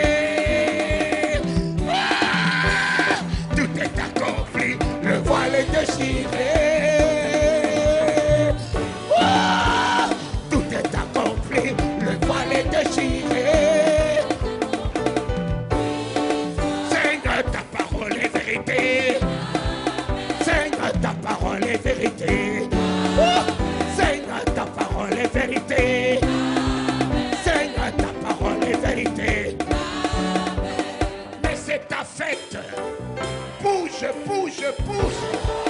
[SPEAKER 2] Ah, tout est accompli, le voile est déchiré. Ah, tout est accompli, le voile est déchiré. Seigneur, ta parole est vérité. Seigneur, ta parole est vérité. Oh, Seigneur, ta parole est vérité. Seigneur, ta parole est vérité. Mais c'est ta fête. Bouge, bouge, bouge.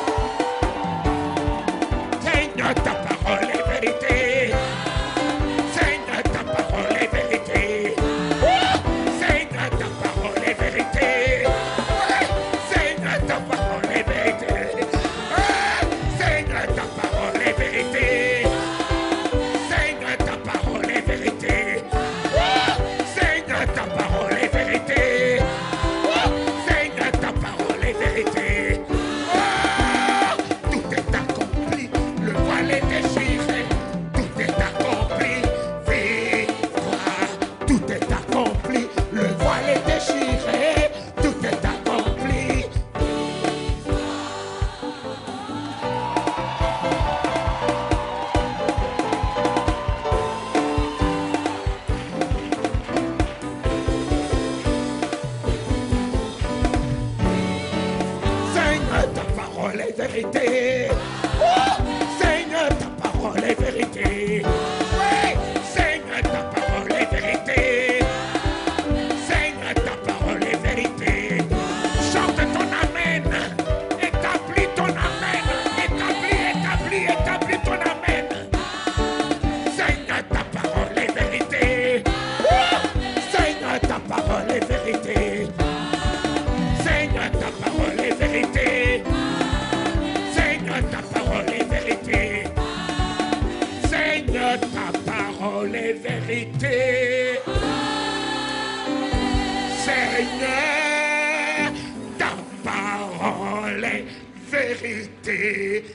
[SPEAKER 2] Seigneur, ta parole est vérité. Seigneur, ta parole est vérité. Oh, Seigneur, ta parole est vérité. Ouais, Seigneur, ta parole est vérité. Ah, Seigneur, ta parole est vérité. Seigneur, ta parole est vérité. Oh, Seigneur, ta parole est vérité. Oh, Seigneur, ta parole est vérité. Oh, tout est accompli, le voile est déchiré. Tout est accompli, victoire. Tout est accompli, le voile est déchiré. Tout est accompli. Seigneur, ta parole est vérité. Oh, Seigneur, ta parole est vérité. Oui, Seigneur, ta parole est vérité. Seigneur, ta parole est vérité. Chante ton amen. Établis ton amen. Établis, établis ton amen. Seigneur, ta parole est vérité. Oh, Seigneur, ta parole est vérité. Seigneur, ta parole est vérité. Seigneur, ta parole est vérité. Seigneur, ta parole est vérité. Seigneur, ta parole est vérité.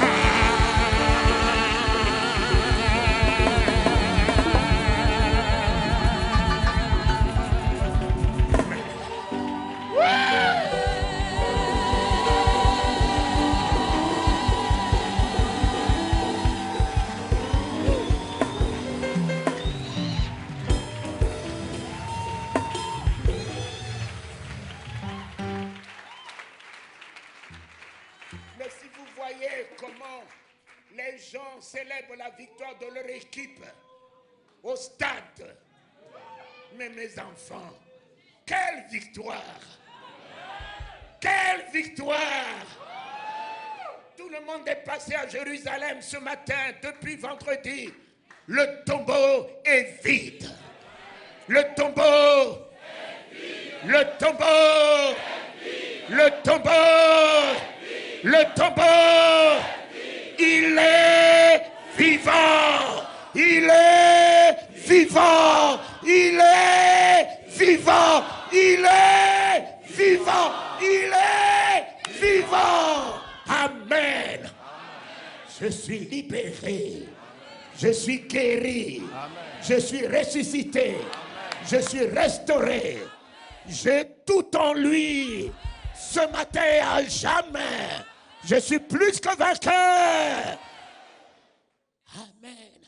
[SPEAKER 2] Mais si vous voyez comment les gens célèbrent la victoire de leur équipe au stade, Mais mes enfants, quelle victoire! Quelle victoire! Tout le monde est passé à Jérusalem ce matin, depuis vendredi. Le tombeau est vide. Le tombeau. Le tombeau. Le tombeau. Le tombeau. Il est vivant. Il est vivant. Il est vivant. Il est vivant. Il est vivant. Amen. Je suis libéré. Je suis guéri. Amen. Je suis ressuscité. Amen. Je suis restauré. J'ai tout en lui. Ce matin et à jamais. Je suis plus que vainqueur. Amen.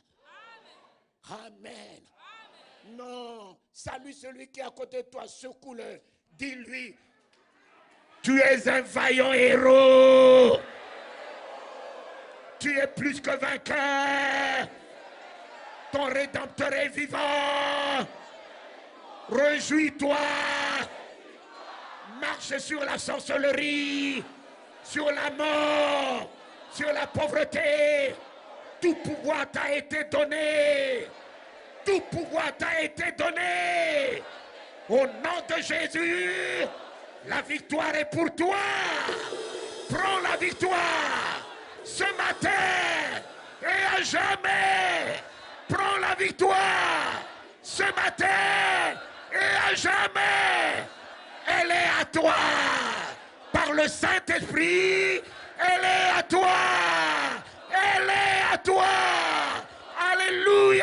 [SPEAKER 2] Amen. Non. Salue celui qui est à côté de toi. Secoue-le. Dis-lui. Tu es un vaillant héros. Tu es plus que vainqueur. Ton Rédempteur est vivant. Réjouis-toi. Marche sur la sorcellerie, sur la mort, sur la pauvreté. Tout pouvoir t'a été donné. Tout pouvoir t'a été donné. Au nom de Jésus, la victoire est pour toi. Prends la victoire ce matin et à jamais. Prends la victoire ce matin et à jamais. Elle est à toi. Par le Saint-Esprit, elle est à toi. Elle est à toi. Alléluia.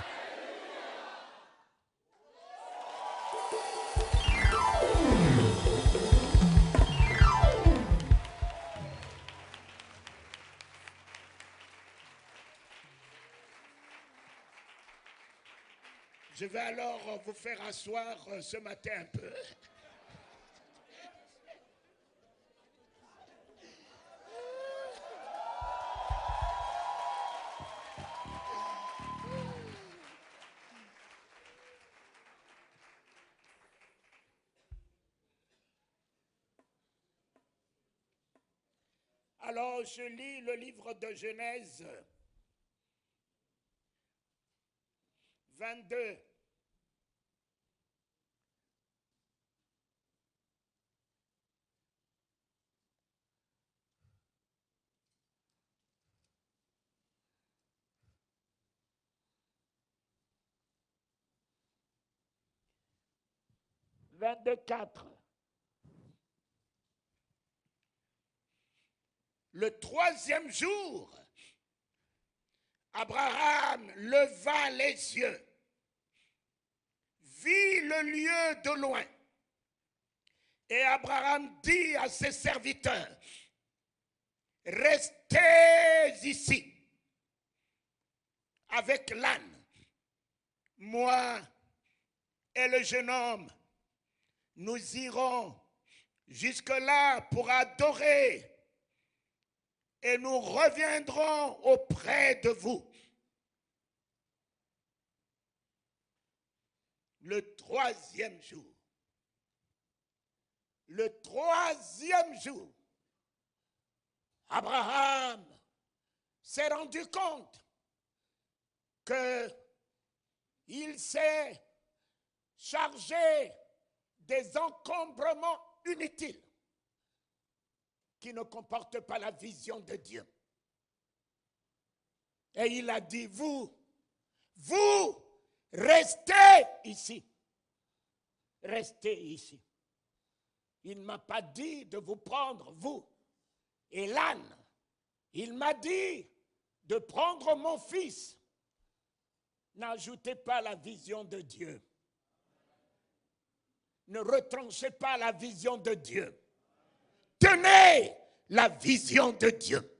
[SPEAKER 2] Je vais alors vous faire asseoir ce matin un peu. Alors, je lis le livre de Genèse 22. Le troisième jour, Abraham leva les yeux, vit le lieu de loin. Et Abraham dit à ses serviteurs, restez ici avec l'âne. Moi et le jeune homme, nous irons jusque-là pour adorer et nous reviendrons auprès de vous. Le troisième jour, Abraham s'est rendu compte qu'il s'est chargé des encombrements inutiles qui ne comportent pas la vision de Dieu. Et il a dit, vous restez ici. Restez ici. Il ne m'a pas dit de vous prendre, vous et l'âne. Il m'a dit de prendre mon fils. N'ajoutez pas la vision de Dieu. Ne retranchez pas la vision de Dieu. Tenez la vision de Dieu.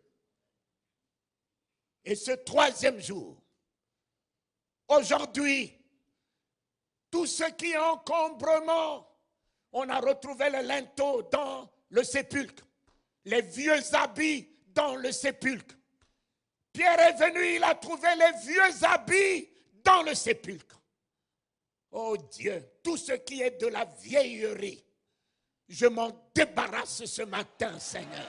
[SPEAKER 2] Et ce troisième jour, aujourd'hui, tout ce qui est encombrement, on a retrouvé le linteau dans le sépulcre, les vieux habits dans le sépulcre. Pierre est venu, il a trouvé les vieux habits dans le sépulcre. Oh Dieu, tout ce qui est de la vieillerie, je m'en débarrasse ce matin, Seigneur.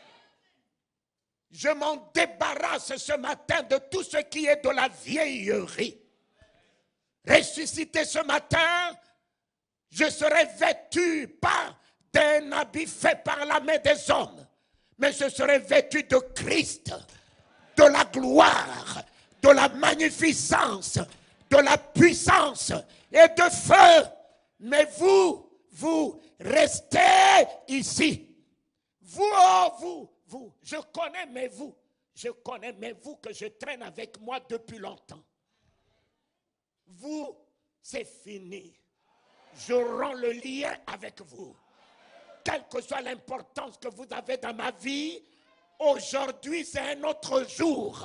[SPEAKER 2] Je m'en débarrasse ce matin de tout ce qui est de la vieillerie. Ressuscité ce matin, je serai vêtu pas d'un habit fait par la main des hommes, mais je serai vêtu de Christ, de la gloire, de la magnificence, de la puissance et de feu. Mais vous restez ici. Vous, je connais mes vous que je traîne avec moi depuis longtemps. Vous, c'est fini. Je rends le lien avec vous. Quelle que soit l'importance que vous avez dans ma vie, aujourd'hui c'est un autre jour.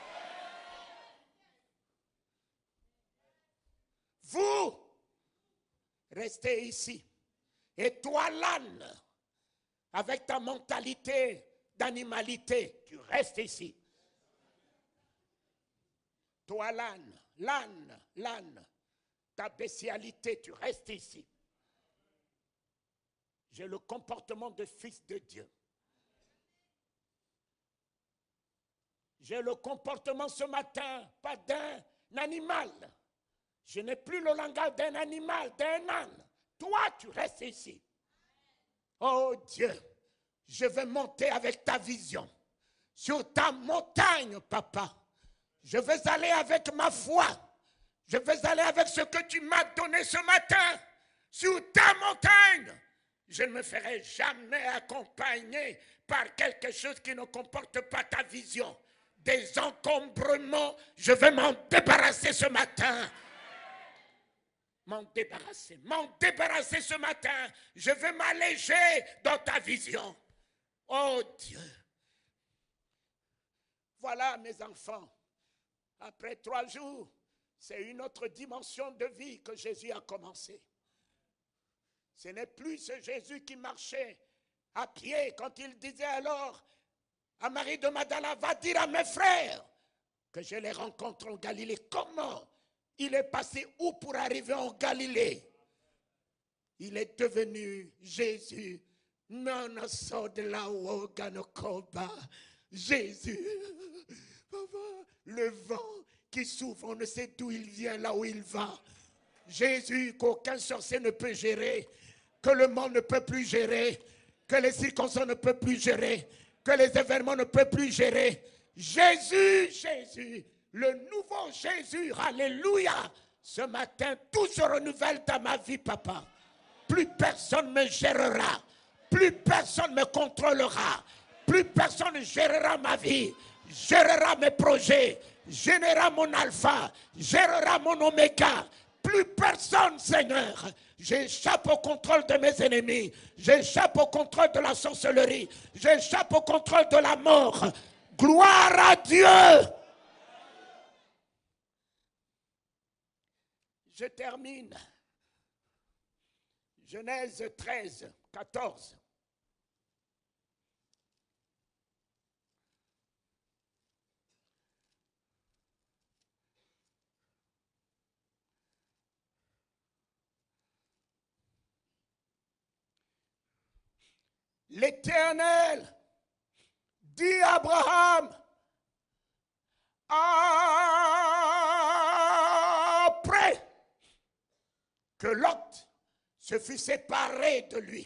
[SPEAKER 2] Vous, restez ici. Et toi, l'âne, avec ta mentalité d'animalité, tu restes ici. Toi, l'âne, ta bestialité, tu restes ici. J'ai le comportement de fils de Dieu. J'ai le comportement ce matin, pas d'un animal. Je n'ai plus le langage d'un animal, d'un âne. Toi, tu restes ici. Oh Dieu, je vais monter avec ta vision sur ta montagne, papa. Je vais aller avec ma foi. Je vais aller avec ce que tu m'as donné ce matin sur ta montagne. Je ne me ferai jamais accompagner par quelque chose qui ne comporte pas ta vision. Des encombrements, je vais m'en débarrasser ce matin. M'en débarrasser ce matin. Je vais m'alléger dans ta vision. Oh Dieu. Voilà mes enfants. Après 3 jours, c'est une autre dimension de vie que Jésus a commencé. Ce n'est plus ce Jésus qui marchait à pied quand il disait alors à Marie de Magdala, va dire à mes frères que je les rencontre en Galilée. Comment? Il est passé où pour arriver en Galilée? Il est devenu Jésus. Jésus. Le vent qui souffle, on ne sait d'où il vient, là où il va. Jésus qu'aucun sorcier ne peut gérer, que le monde ne peut plus gérer, que les circonstances ne peuvent plus gérer, que les événements ne peuvent plus gérer. Jésus, le nouveau Jésus, alléluia. Ce matin, tout se renouvelle dans ma vie, papa. Plus personne ne me gérera, plus personne ne me contrôlera, plus personne ne gérera ma vie, gérera mes projets, gérera mon alpha, gérera mon oméga. Plus personne, Seigneur. J'échappe au contrôle de mes ennemis. J'échappe au contrôle de la sorcellerie. J'échappe au contrôle de la mort. Gloire à Dieu. Je termine. Genèse 13, 14. L'Éternel dit à Abraham, après que Lot se fut séparé de lui.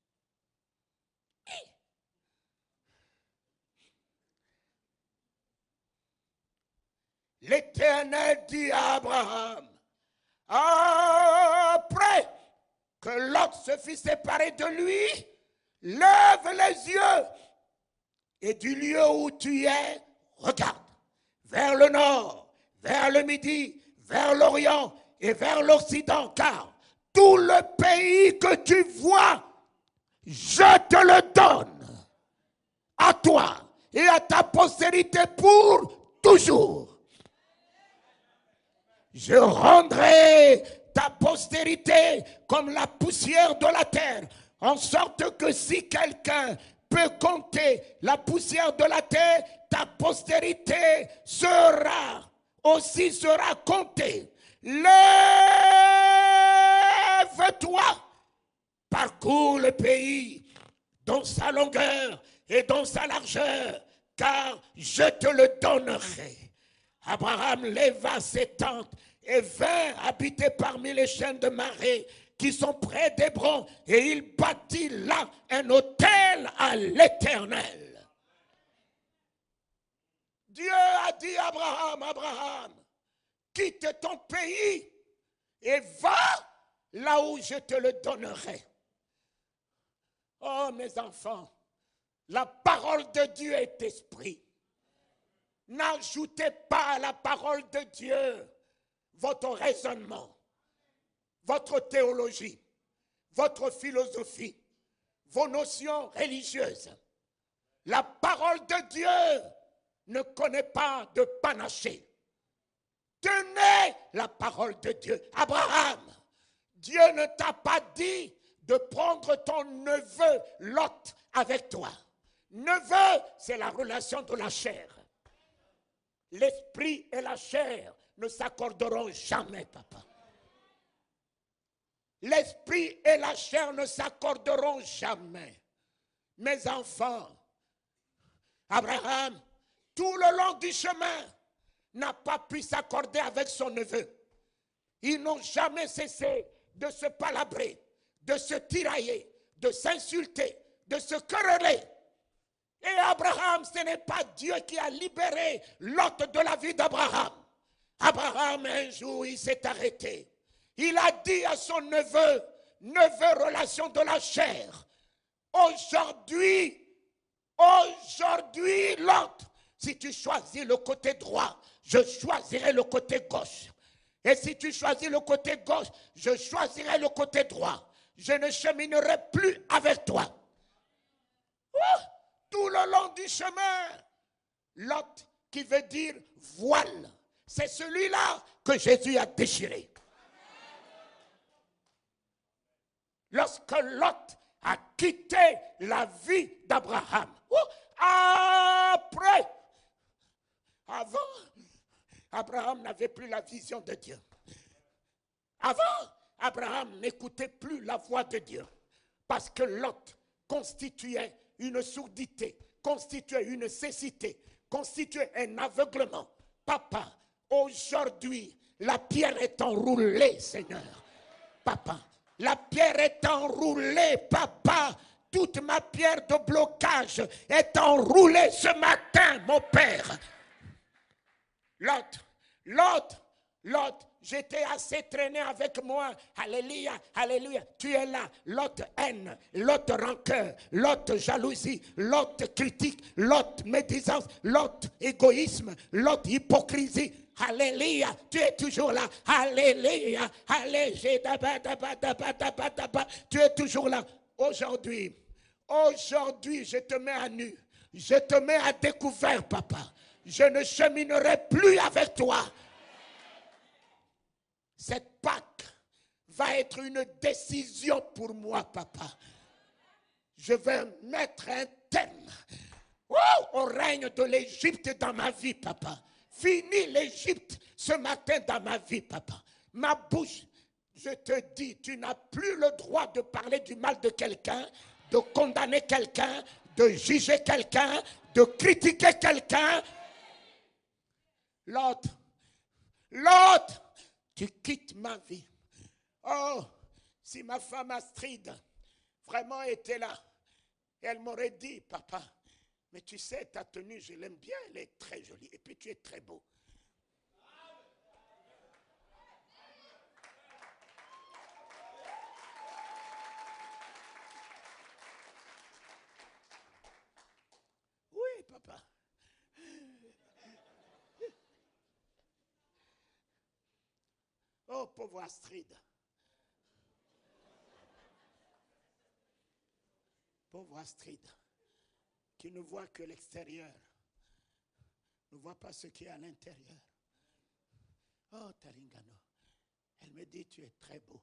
[SPEAKER 2] L'Éternel dit à Abraham, après que Lot se fut séparé de lui, lève les yeux et du lieu où tu es, regarde vers le nord, vers le midi, vers l'orient et vers l'occident, car tout le pays que tu vois, je te le donne à toi et à ta postérité pour toujours. Je rendrai ta postérité comme la poussière de la terre, en sorte que si quelqu'un peut compter la poussière de la terre, ta postérité sera comptée. lève-toi, parcours le pays dans sa longueur et dans sa largeur, car je te le donnerai. Abraham leva ses tentes et vint habiter parmi les chaînes de Mamré qui sont près d'Hébron, et il bâtit là un autel à l'Éternel. Dieu a dit à Abraham, Abraham, quitte ton pays et va là où je te le donnerai. Oh mes enfants, la parole de Dieu est esprit. N'ajoutez pas à la parole de Dieu votre raisonnement, votre théologie, votre philosophie, vos notions religieuses. La parole de Dieu ne connaît pas de panaché. Tenez la parole de Dieu. Abraham, Dieu ne t'a pas dit de prendre ton neveu Lot avec toi. Neveu, c'est la relation de la chair. L'esprit et la chair ne s'accorderont jamais, papa. L'esprit et la chair ne s'accorderont jamais. Mes enfants, Abraham, tout le long du chemin, n'a pas pu s'accorder avec son neveu. Ils n'ont jamais cessé de se palabrer, de se tirailler, de s'insulter, de se quereller. Et Abraham, ce n'est pas Dieu qui a libéré Lot de la vie d'Abraham. Abraham, un jour, il s'est arrêté. Il a dit à son neveu, relation de la chair, aujourd'hui, Lot, si tu choisis le côté droit, je choisirai le côté gauche. Et si tu choisis le côté gauche, je choisirai le côté droit. Je ne cheminerai plus avec toi. Tout le long du chemin, Lot, qui veut dire voile, c'est celui-là que Jésus a déchiré. Lorsque Lot a quitté la vie d'Abraham, avant, Abraham n'avait plus la vision de Dieu. Avant, Abraham n'écoutait plus la voix de Dieu. Parce que Lot constituait une sourdité, constituait une cécité, constituait un aveuglement. Papa, aujourd'hui, la pierre est enroulée, Seigneur. Papa, la pierre est enroulée, papa. Toute ma pierre de blocage est enroulée ce matin, mon Père. Lot, j'étais assez traîné avec moi. Alléluia, alléluia. Tu es là. Lot haine, Lot rancœur, Lot jalousie, Lot critique, Lot médisance, Lot égoïsme, Lot hypocrisie. Alléluia, tu es toujours là. Alléluia, alléluia. Tu es toujours là. Aujourd'hui, je te mets à nu. Je te mets à découvert, papa. Je ne cheminerai plus avec toi. Cette Pâque va être une décision pour moi, papa. Je vais mettre un thème au règne de l'Égypte dans ma vie, papa. Fini l'Égypte ce matin dans ma vie, papa. Ma bouche, je te dis, tu n'as plus le droit de parler du mal de quelqu'un, de condamner quelqu'un, de juger quelqu'un, de critiquer quelqu'un. Lot, tu quittes ma vie. Oh, si ma femme Astrid vraiment était là, elle m'aurait dit, papa, mais tu sais, ta tenue, je l'aime bien, elle est très jolie, et puis tu es très beau. Oui, papa. Oh, pauvre Astrid. Pauvre Astrid, qui ne voit que l'extérieur, ne voit pas ce qui est à l'intérieur. Oh, Taringano, elle me dit, tu es très beau.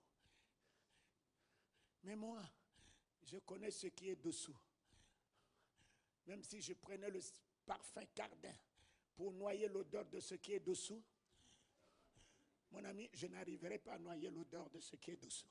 [SPEAKER 2] Mais moi, je connais ce qui est dessous. Même si je prenais le parfum Cardin pour noyer l'odeur de ce qui est dessous, Mon ami, je n'arriverai pas à noyer l'odeur de ce qui est dessous.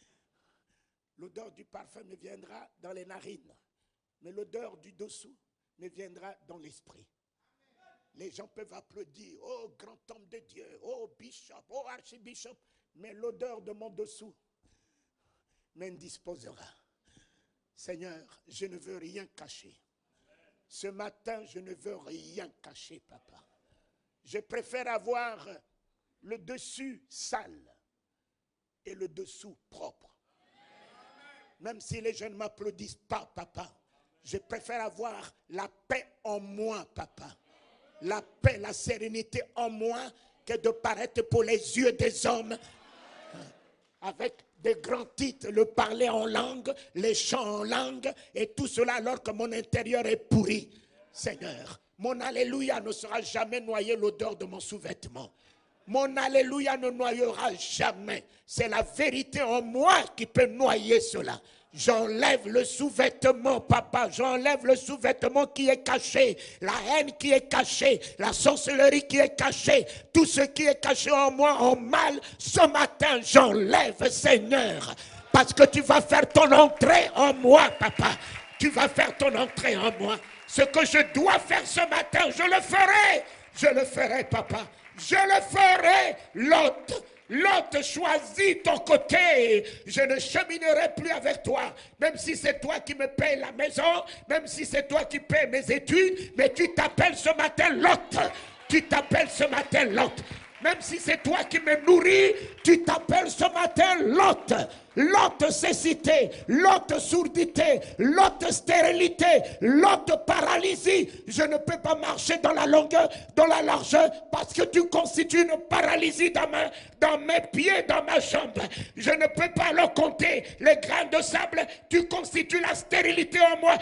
[SPEAKER 2] L'odeur du parfum me viendra dans les narines, mais l'odeur du dessous me viendra dans l'esprit. Les gens peuvent applaudir, oh grand homme de Dieu, oh bishop, oh archibishop, mais l'odeur de mon dessous m'indisposera. Seigneur, je ne veux rien cacher. Ce matin, je ne veux rien cacher, papa. Je préfère avoir le dessus sale et le dessous propre. Même si les gens ne m'applaudissent pas, papa, je préfère avoir la paix en moi, papa. La paix, la sérénité en moi, que de paraître pour les yeux des hommes avec des grands titres, le parler en langue, les chants en langue, et tout cela alors que mon intérieur est pourri. Seigneur, mon alléluia ne sera jamais noyé l'odeur de mon sous-vêtement. Mon alléluia ne noyera jamais. C'est la vérité en moi qui peut noyer cela. J'enlève le sous-vêtement, papa. J'enlève le sous-vêtement qui est caché. La haine qui est cachée. La sorcellerie qui est cachée. Tout ce qui est caché en moi en mal. Ce matin, j'enlève, Seigneur. Parce que tu vas faire ton entrée en moi, papa. Tu vas faire ton entrée en moi. Ce que je dois faire ce matin, je le ferai. Je le ferai, papa. Je le ferai, Lot. Lot, choisis ton côté. Je ne cheminerai plus avec toi. Même si c'est toi qui me payes la maison, même si c'est toi qui payes mes études, mais tu t'appelles ce matin Lot. Tu t'appelles ce matin Lot. Même si c'est toi qui me nourris, tu t'appelles ce matin Lot. Lot cécité, Lot sourdité, Lot stérilité, Lot paralysie. Je ne peux pas marcher dans la longueur, dans la largeur, parce que tu constitues une paralysie dans mes pieds, dans ma jambe. Je ne peux pas le compter. Les grains de sable, tu constitues la stérilité en moi.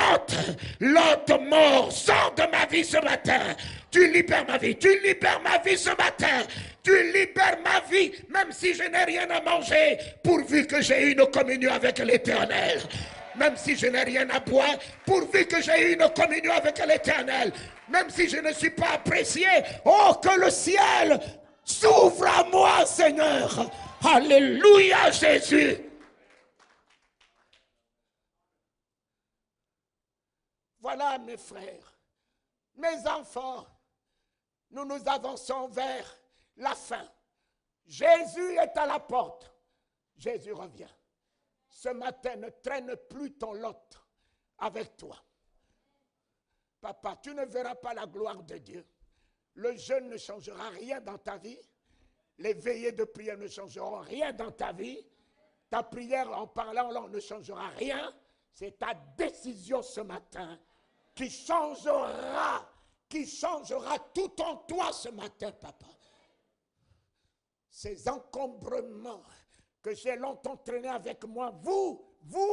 [SPEAKER 2] Lot mort, sors de ma vie ce matin. Tu libères ma vie, tu libères ma vie ce matin. Tu libères ma vie, même si je n'ai rien à manger, pourvu que j'ai une communion avec l'Éternel. Même si je n'ai rien à boire, pourvu que j'ai une communion avec l'Éternel. Même si je ne suis pas apprécié, oh, que le ciel s'ouvre à moi, Seigneur. Alléluia, Jésus. Voilà, mes frères, mes enfants, nous nous avançons vers la fin. Jésus est à la porte. Jésus revient. Ce matin, ne traîne plus ton Lot avec toi. Papa, tu ne verras pas la gloire de Dieu. Le jeûne ne changera rien dans ta vie. Les veillées de prière ne changeront rien dans ta vie. Ta prière en parlant en langue ne changera rien. C'est ta décision ce matin qui changera tout en toi ce matin, papa. Ces encombrements que j'ai longtemps traînés avec moi, vous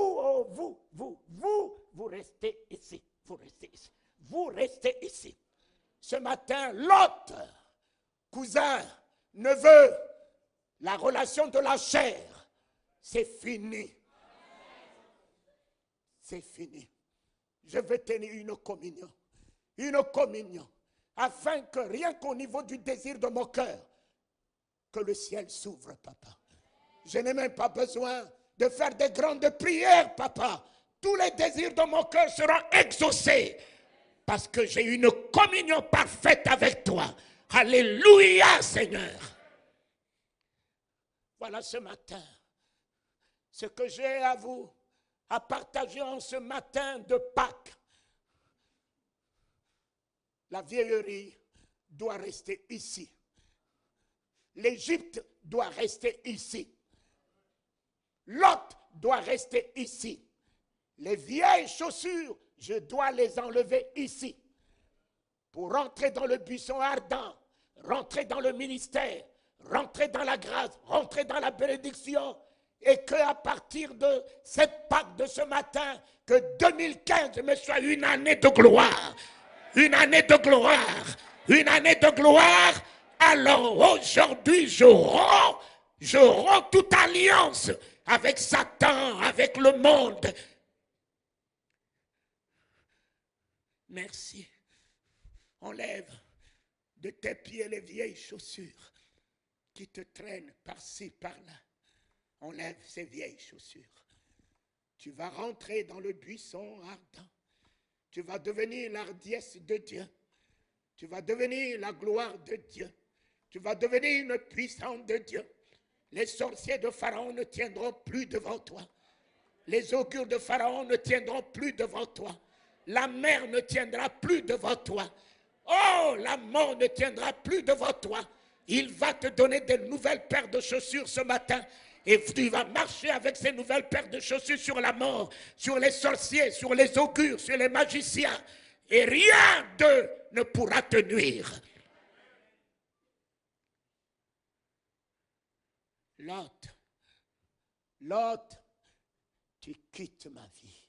[SPEAKER 2] restez ici. Vous restez ici. Ce matin, Lot, cousin, neveu, la relation de la chair, c'est fini. C'est fini. Je vais tenir une communion, afin que rien qu'au niveau du désir de mon cœur, que le ciel s'ouvre, papa. Je n'ai même pas besoin de faire des grandes prières, papa. Tous les désirs de mon cœur seront exaucés, parce que j'ai une communion parfaite avec toi. Alléluia, Seigneur. Voilà ce matin, ce que j'ai à vous, à partager en ce matin de Pâques. La vieillerie doit rester ici. L'Égypte doit rester ici. Lot doit rester ici. Les vieilles chaussures, je dois les enlever ici. Pour rentrer dans le buisson ardent, rentrer dans le ministère, rentrer dans la grâce, rentrer dans la bénédiction. Et qu'à partir de cette Pâque de ce matin, que 2015 me soit une année de gloire. Une année de gloire. Une année de gloire. Alors aujourd'hui, je romps toute alliance avec Satan, avec le monde. Merci. Enlève de tes pieds les vieilles chaussures qui te traîne par-ci, par-là, enlève ces vieilles chaussures. Tu vas rentrer dans le buisson ardent. Tu vas devenir l'ardiesse de Dieu. Tu vas devenir la gloire de Dieu. Tu vas devenir une puissance de Dieu. Les sorciers de Pharaon ne tiendront plus devant toi. Les augures de Pharaon ne tiendront plus devant toi. La mer ne tiendra plus devant toi. Oh, la mort ne tiendra plus devant toi. Il va te donner de nouvelles paires de chaussures ce matin. Et tu vas marcher avec ces nouvelles paires de chaussures sur la mort, sur les sorciers, sur les augures, sur les magiciens. Et rien d'eux ne pourra te nuire. Lot, tu quittes ma vie.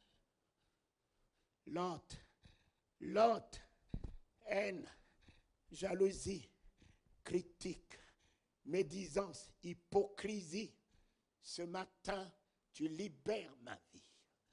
[SPEAKER 2] Lot, haine, jalousie, critique, médisance, hypocrisie. Ce matin, tu libères ma vie.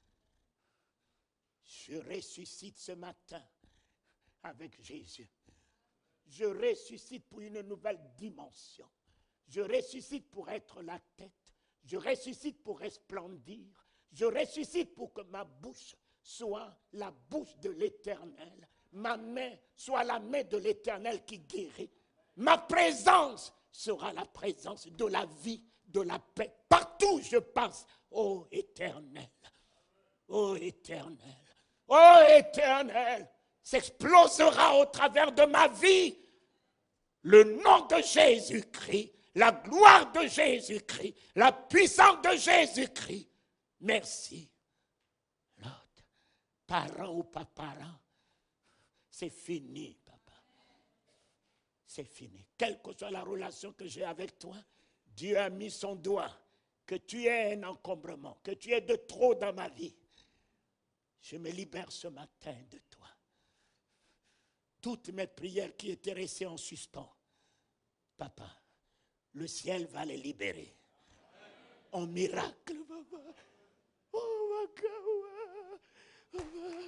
[SPEAKER 2] Je ressuscite ce matin avec Jésus. Je ressuscite pour une nouvelle dimension. Je ressuscite pour être la tête. Je ressuscite pour resplendir. Je ressuscite pour que ma bouche soit la bouche de l'Éternel. Ma main soit la main de l'Éternel qui guérit. Ma présence sera la présence de la vie, de la paix. Partout où je passe, ô Éternel, ô Éternel, ô Éternel, s'explosera au travers de ma vie le nom de Jésus-Christ, la gloire de Jésus-Christ, la puissance de Jésus-Christ. Merci. L'autre, parent ou pas parent, c'est fini, papa. C'est fini. Quelle que soit la relation que j'ai avec toi, Dieu a mis son doigt, que tu aies un encombrement, que tu aies de trop dans ma vie. Je me libère ce matin de toi. Toutes mes prières qui étaient restées en suspens, papa, le ciel va les libérer. En miracle, papa. Oh, ma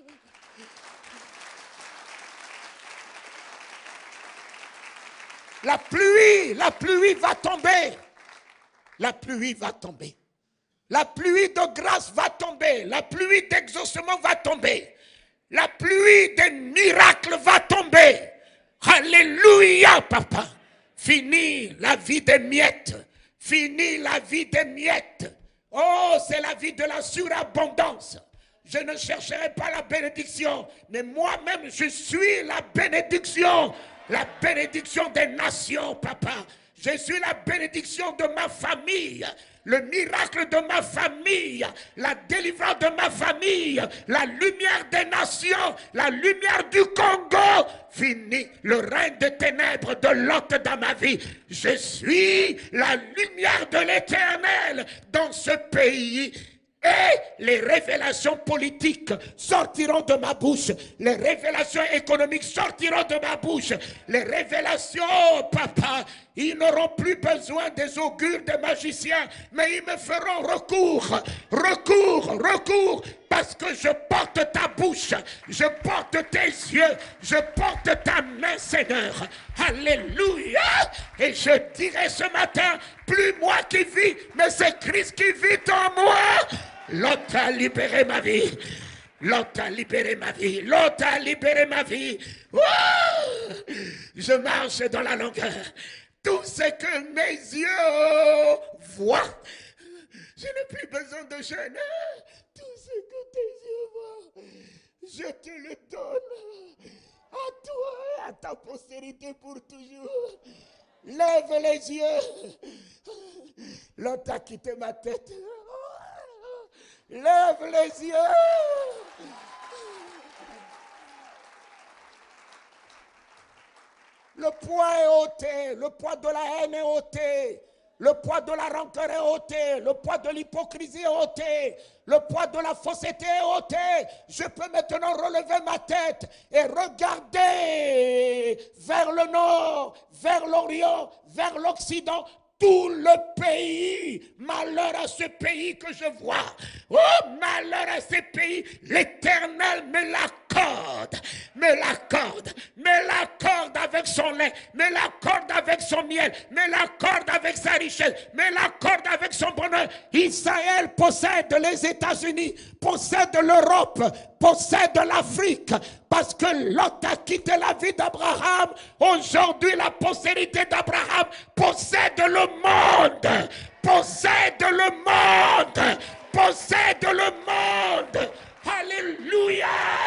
[SPEAKER 2] La pluie va tomber. La pluie va tomber. La pluie de grâce va tomber. La pluie d'exaucement va tomber. La pluie des miracles va tomber. Alléluia, papa. Fini la vie des miettes. Fini la vie des miettes. Oh, c'est la vie de la surabondance. Je ne chercherai pas la bénédiction, mais moi-même, je suis la bénédiction. La bénédiction des nations, papa. Je suis la bénédiction de ma famille. Le miracle de ma famille, la délivrance de ma famille, la lumière des nations, la lumière du Congo. Fini le règne de ténèbres de Lot dans ma vie. Je suis la lumière de l'Éternel dans ce pays. Et les révélations politiques sortiront de ma bouche. Les révélations économiques sortiront de ma bouche. Les révélations, papa, ils n'auront plus besoin des augures, des magiciens, mais ils me feront recours, parce que je porte ta bouche, je porte tes yeux, je porte ta main, Seigneur. Alléluia. Et je dirai ce matin, plus moi qui vis, mais c'est Christ qui vit en moi. L'autre a libéré ma vie. L'autre a libéré ma vie. L'autre a libéré ma vie. Oh, je marche dans la longueur. Tout ce que mes yeux voient. Je n'ai plus besoin de jeûner. Tout ce que tes yeux voient, je te le donne. À toi et à ta postérité pour toujours. Lève les yeux. L'autre a quitté ma tête. Lève les yeux. Le poids est ôté. Le poids de la haine est ôté. Le poids de la rancœur est ôté. Le poids de l'hypocrisie est ôté. Le poids de la fausseté est ôté. Je peux maintenant relever ma tête et regarder vers le nord, vers l'Orient, vers l'Occident. Tout le pays, malheur à ce pays que je vois. Oh, malheur à ce pays, l'Éternel me l'accorde. mais l'accorde avec son lait, mais l'accorde avec son miel, mais l'accorde avec sa richesse, mais l'accorde avec son bonheur. Israël possède les États-Unis, possède l'Europe, possède l'Afrique, parce que Lot a quitté la vie d'Abraham. Aujourd'hui, la postérité d'Abraham possède le monde, possède le monde, possède le monde. Alléluia.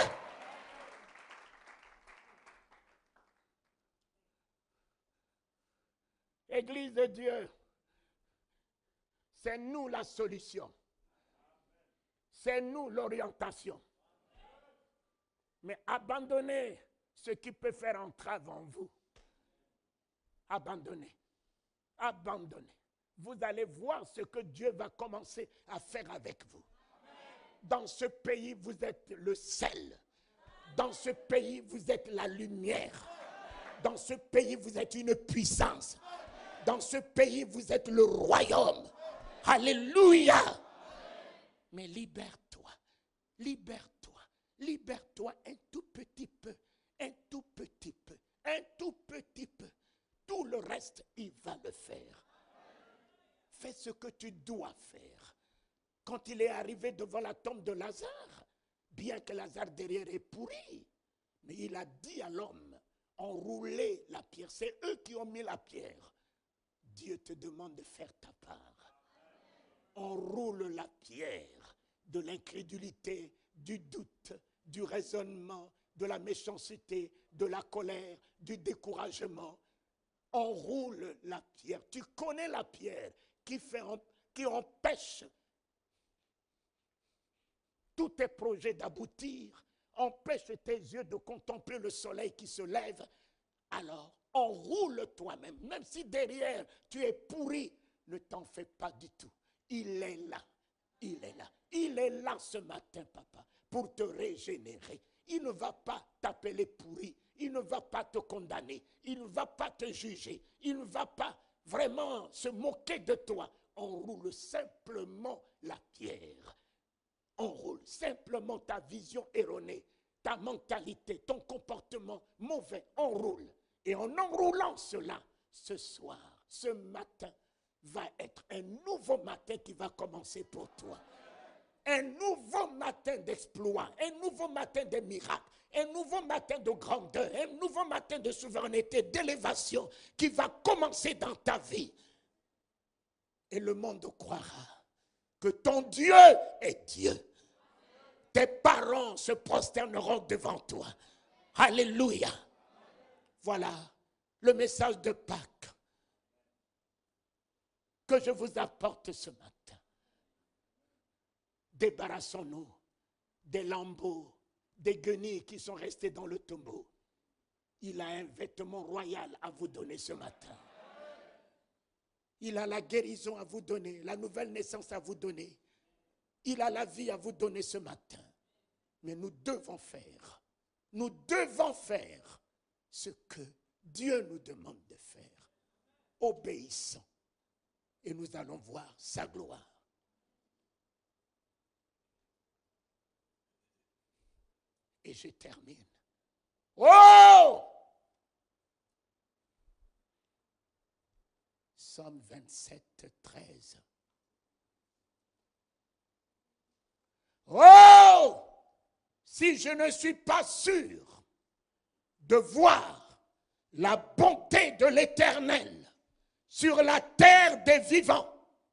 [SPEAKER 2] Église de Dieu, c'est nous la solution. C'est nous l'orientation. Mais abandonnez ce qui peut faire entrave en vous. Abandonnez. Abandonnez. Vous allez voir ce que Dieu va commencer à faire avec vous. Dans ce pays, vous êtes le sel. Dans ce pays, vous êtes la lumière. Dans ce pays, vous êtes une puissance. Dans ce pays, vous êtes le royaume. Alléluia. Mais libère-toi. Libère-toi. Libère-toi un tout petit peu. Un tout petit peu. Un tout petit peu. Tout le reste, il va le faire. Fais ce que tu dois faire. Quand il est arrivé devant la tombe de Lazare, bien que Lazare derrière est pourri, mais il a dit à l'homme, enroulez la pierre. C'est eux qui ont mis la pierre. Dieu te demande de faire ta part. Enroule la pierre de l'incrédulité, du doute, du raisonnement, de la méchanceté, de la colère, du découragement. Enroule la pierre. Tu connais la pierre qui empêche tous tes projets d'aboutir, empêche tes yeux de contempler le soleil qui se lève. Alors, enroule toi-même. Même si derrière tu es pourri, ne t'en fais pas du tout. Il est là. Il est là. Il est là ce matin, papa, pour te régénérer. Il ne va pas t'appeler pourri. Il ne va pas te condamner. Il ne va pas te juger. Il ne va pas vraiment se moquer de toi. Enroule simplement la pierre. Enroule simplement ta vision erronée, ta mentalité, ton comportement mauvais. Enroule. Et en enroulant cela, ce soir, ce matin, va être un nouveau matin qui va commencer pour toi. Un nouveau matin d'exploit, un nouveau matin de miracles, un nouveau matin de grandeur, un nouveau matin de souveraineté, d'élévation qui va commencer dans ta vie. Et le monde croira que ton Dieu est Dieu. Tes parents se prosterneront devant toi. Alléluia. Voilà le message de Pâques que je vous apporte ce matin. Débarrassons-nous des lambeaux, des guenilles qui sont restés dans le tombeau. Il a un vêtement royal à vous donner ce matin. Il a la guérison à vous donner, la nouvelle naissance à vous donner. Il a la vie à vous donner ce matin. Mais nous devons faire ce que Dieu nous demande de faire. Obéissons. Et nous allons voir sa gloire. Et je termine. Oh! Psaume 27, 13. Oh! Si je ne suis pas sûr de voir la bonté de l'Éternel sur la terre des vivants.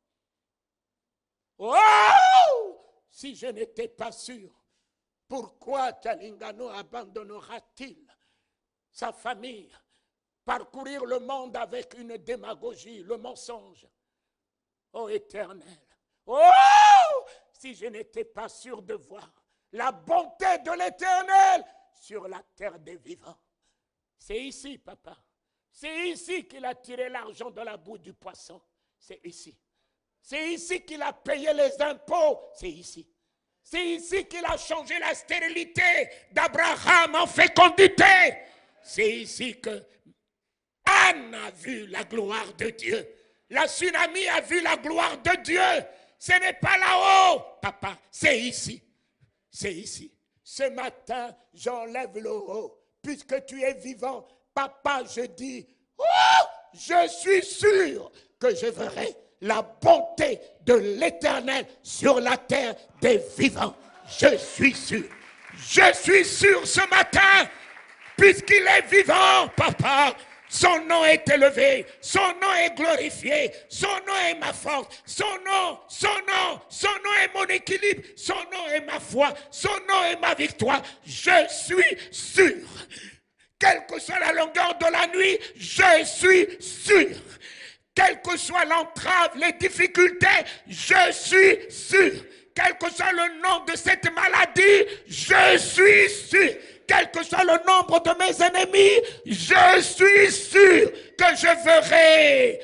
[SPEAKER 2] Oh! Si je n'étais pas sûr, pourquoi Talingano abandonnera-t-il sa famille, parcourir le monde avec une démagogie, le mensonge? Ô Éternel, oh! Si je n'étais pas sûr de voir la bonté de l'Éternel sur la terre des vivants. C'est ici, papa. C'est ici qu'il a tiré l'argent de la boue du poisson. C'est ici. C'est ici qu'il a payé les impôts. C'est ici. C'est ici qu'il a changé la stérilité d'Abraham en fécondité. C'est ici que Anne a vu la gloire de Dieu. La tsunami a vu la gloire de Dieu. Ce n'est pas là-haut, papa. C'est ici. C'est ici. ce matin, j'enlève le haut. Puisque tu es vivant, papa, je dis, oh, je suis sûr que je verrai la bonté de l'Éternel sur la terre des vivants. Je suis sûr. Je suis sûr ce matin, puisqu'il est vivant, papa. Son nom est élevé, son nom est glorifié, son nom est ma force, son nom est mon équilibre, son nom est ma foi, son nom est ma victoire. Je suis sûr. Quelle que soit la longueur de la nuit, je suis sûr. Quelle que soit l'entrave, les difficultés, je suis sûr. Quel que soit le nom de cette maladie, je suis sûr. Quel que soit le nombre de mes ennemis, je suis sûr que je verrai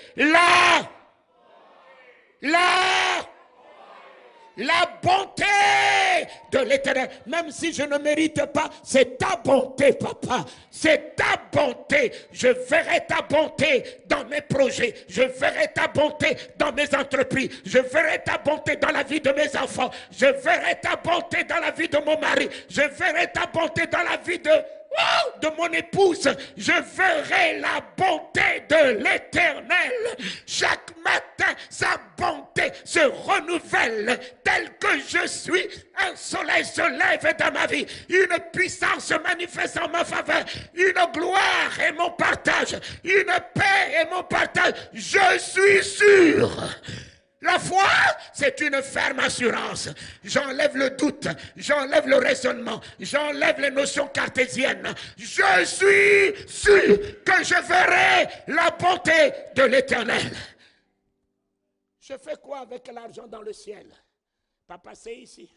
[SPEAKER 2] la bonté de l'Éternel. Même si je ne mérite pas, c'est ta bonté, papa. C'est ta bonté. Je verrai ta bonté dans mes projets. Je verrai ta bonté dans mes entreprises. Je verrai ta bonté dans la vie de mes enfants. Je verrai ta bonté dans la vie de mon mari. Je verrai ta bonté dans la vie de mon épouse. Je verrai la bonté de l'Éternel. Chaque matin, sa bonté se renouvelle. Tel que je suis, un soleil se lève dans ma vie. Une puissance se manifeste en ma faveur. Une gloire est mon partage. Une paix est mon partage. Je suis sûr. La foi, c'est une ferme assurance. J'enlève le doute, j'enlève le raisonnement, j'enlève les notions cartésiennes. Je suis sûr que je verrai la bonté de l'Éternel. Je fais quoi avec l'argent dans le ciel? Papa, c'est ici.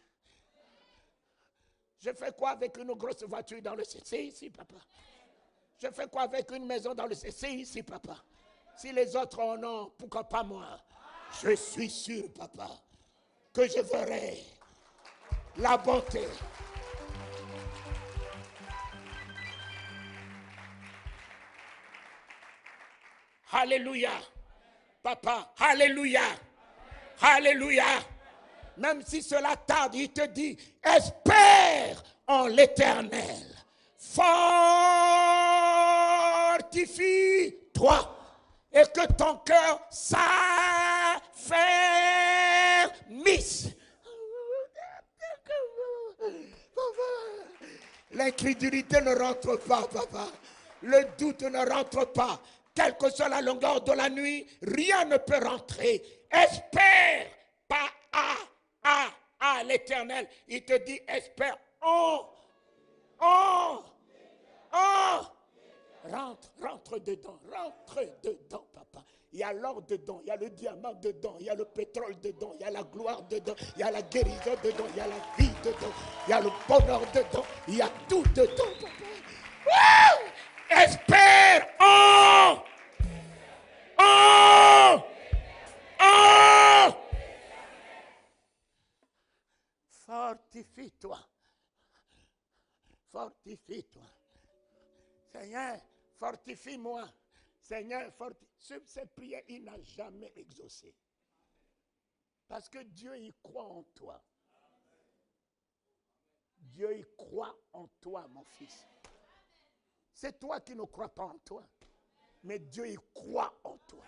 [SPEAKER 2] Je fais quoi avec une grosse voiture dans le ciel? C'est ici, papa. Je fais quoi avec une maison dans le ciel? C'est ici, papa. Si les autres en ont, pourquoi pas moi? Je suis sûr, papa, que je verrai la bonté. Alléluia. Papa, alléluia. Alléluia. Même si cela tarde, il te dit, espère en l'Éternel. Fortifie-toi. Et que ton cœur s'affermisse. L'incrédulité ne rentre pas, papa. Le doute ne rentre pas. Quelle que soit la longueur de la nuit, rien ne peut rentrer. Espère pas à l'Éternel. Il te dit, espère rentre dedans, papa. Il y a l'or dedans, il y a le diamant dedans, il y a le pétrole dedans, il y a la gloire dedans, il y a la guérison dedans, il y a la vie dedans, il y a le bonheur dedans, il y a tout dedans, papa. Espère fortifie-toi. Fortifie-toi. Seigneur, fortifie-moi. Seigneur, sur ces prières, il n'a jamais exaucé. Parce que Dieu, il croit en toi. Dieu, il croit en toi, mon fils. C'est toi qui ne crois pas en toi. Mais Dieu, il croit en toi.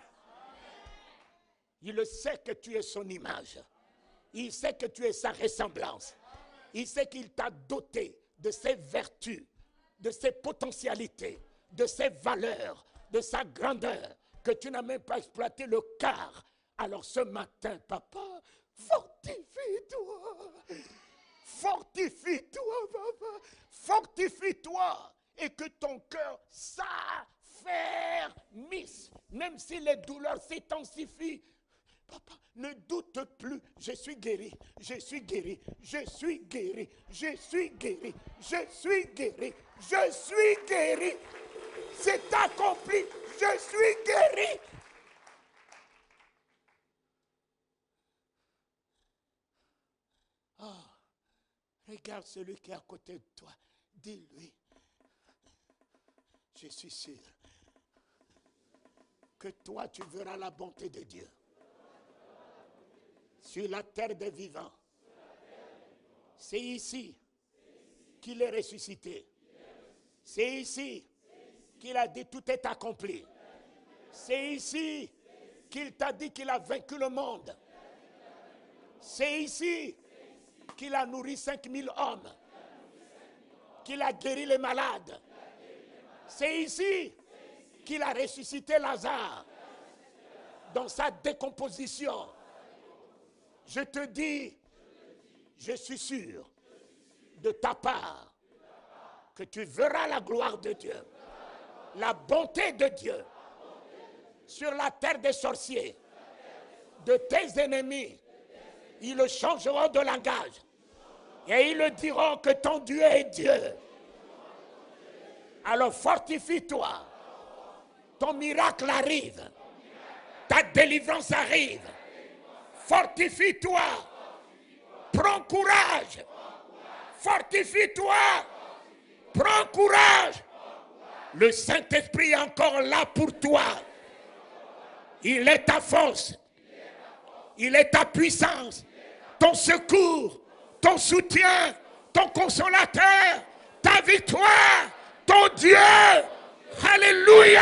[SPEAKER 2] Il sait que tu es son image. Il sait que tu es sa ressemblance. Il sait qu'il t'a doté de ses vertus, de ses potentialités, de ses valeurs, de sa grandeur, que tu n'as même pas exploité le quart. Alors ce matin, papa, fortifie-toi. Fortifie-toi, papa. Fortifie-toi. Et que ton cœur s'affermisse. Même si les douleurs s'intensifient. Papa, ne doute plus. Je suis guéri. Je suis guéri. Je suis guéri. Je suis guéri. Je suis guéri. Je suis guéri. C'est accompli. Je suis guéri. Oh, regarde celui qui est à côté de toi. Dis-lui, je suis sûr que toi, tu verras la bonté de Dieu sur la terre des vivants. C'est ici qu'il est ressuscité. C'est ici qu'il a dit tout est accompli. C'est ici qu'il t'a dit qu'il a vaincu le monde. C'est ici qu'il a nourri 5000 hommes, qu'il a guéri les malades. C'est ici qu'il a ressuscité Lazare dans sa décomposition. Je te dis, je suis sûr de ta part que tu verras la gloire de Dieu, la bonté de Dieu sur la terre des sorciers, de tes ennemis. Ils changeront de langage et ils diront que ton Dieu est Dieu. Alors fortifie-toi, ton miracle arrive, ta délivrance arrive. Fortifie-toi, prends courage, fortifie-toi, prends courage. Le Saint-Esprit est encore là pour toi. Il est ta force, il est ta puissance, ton secours, ton soutien, ton consolateur, ta victoire, ton Dieu. Alléluia.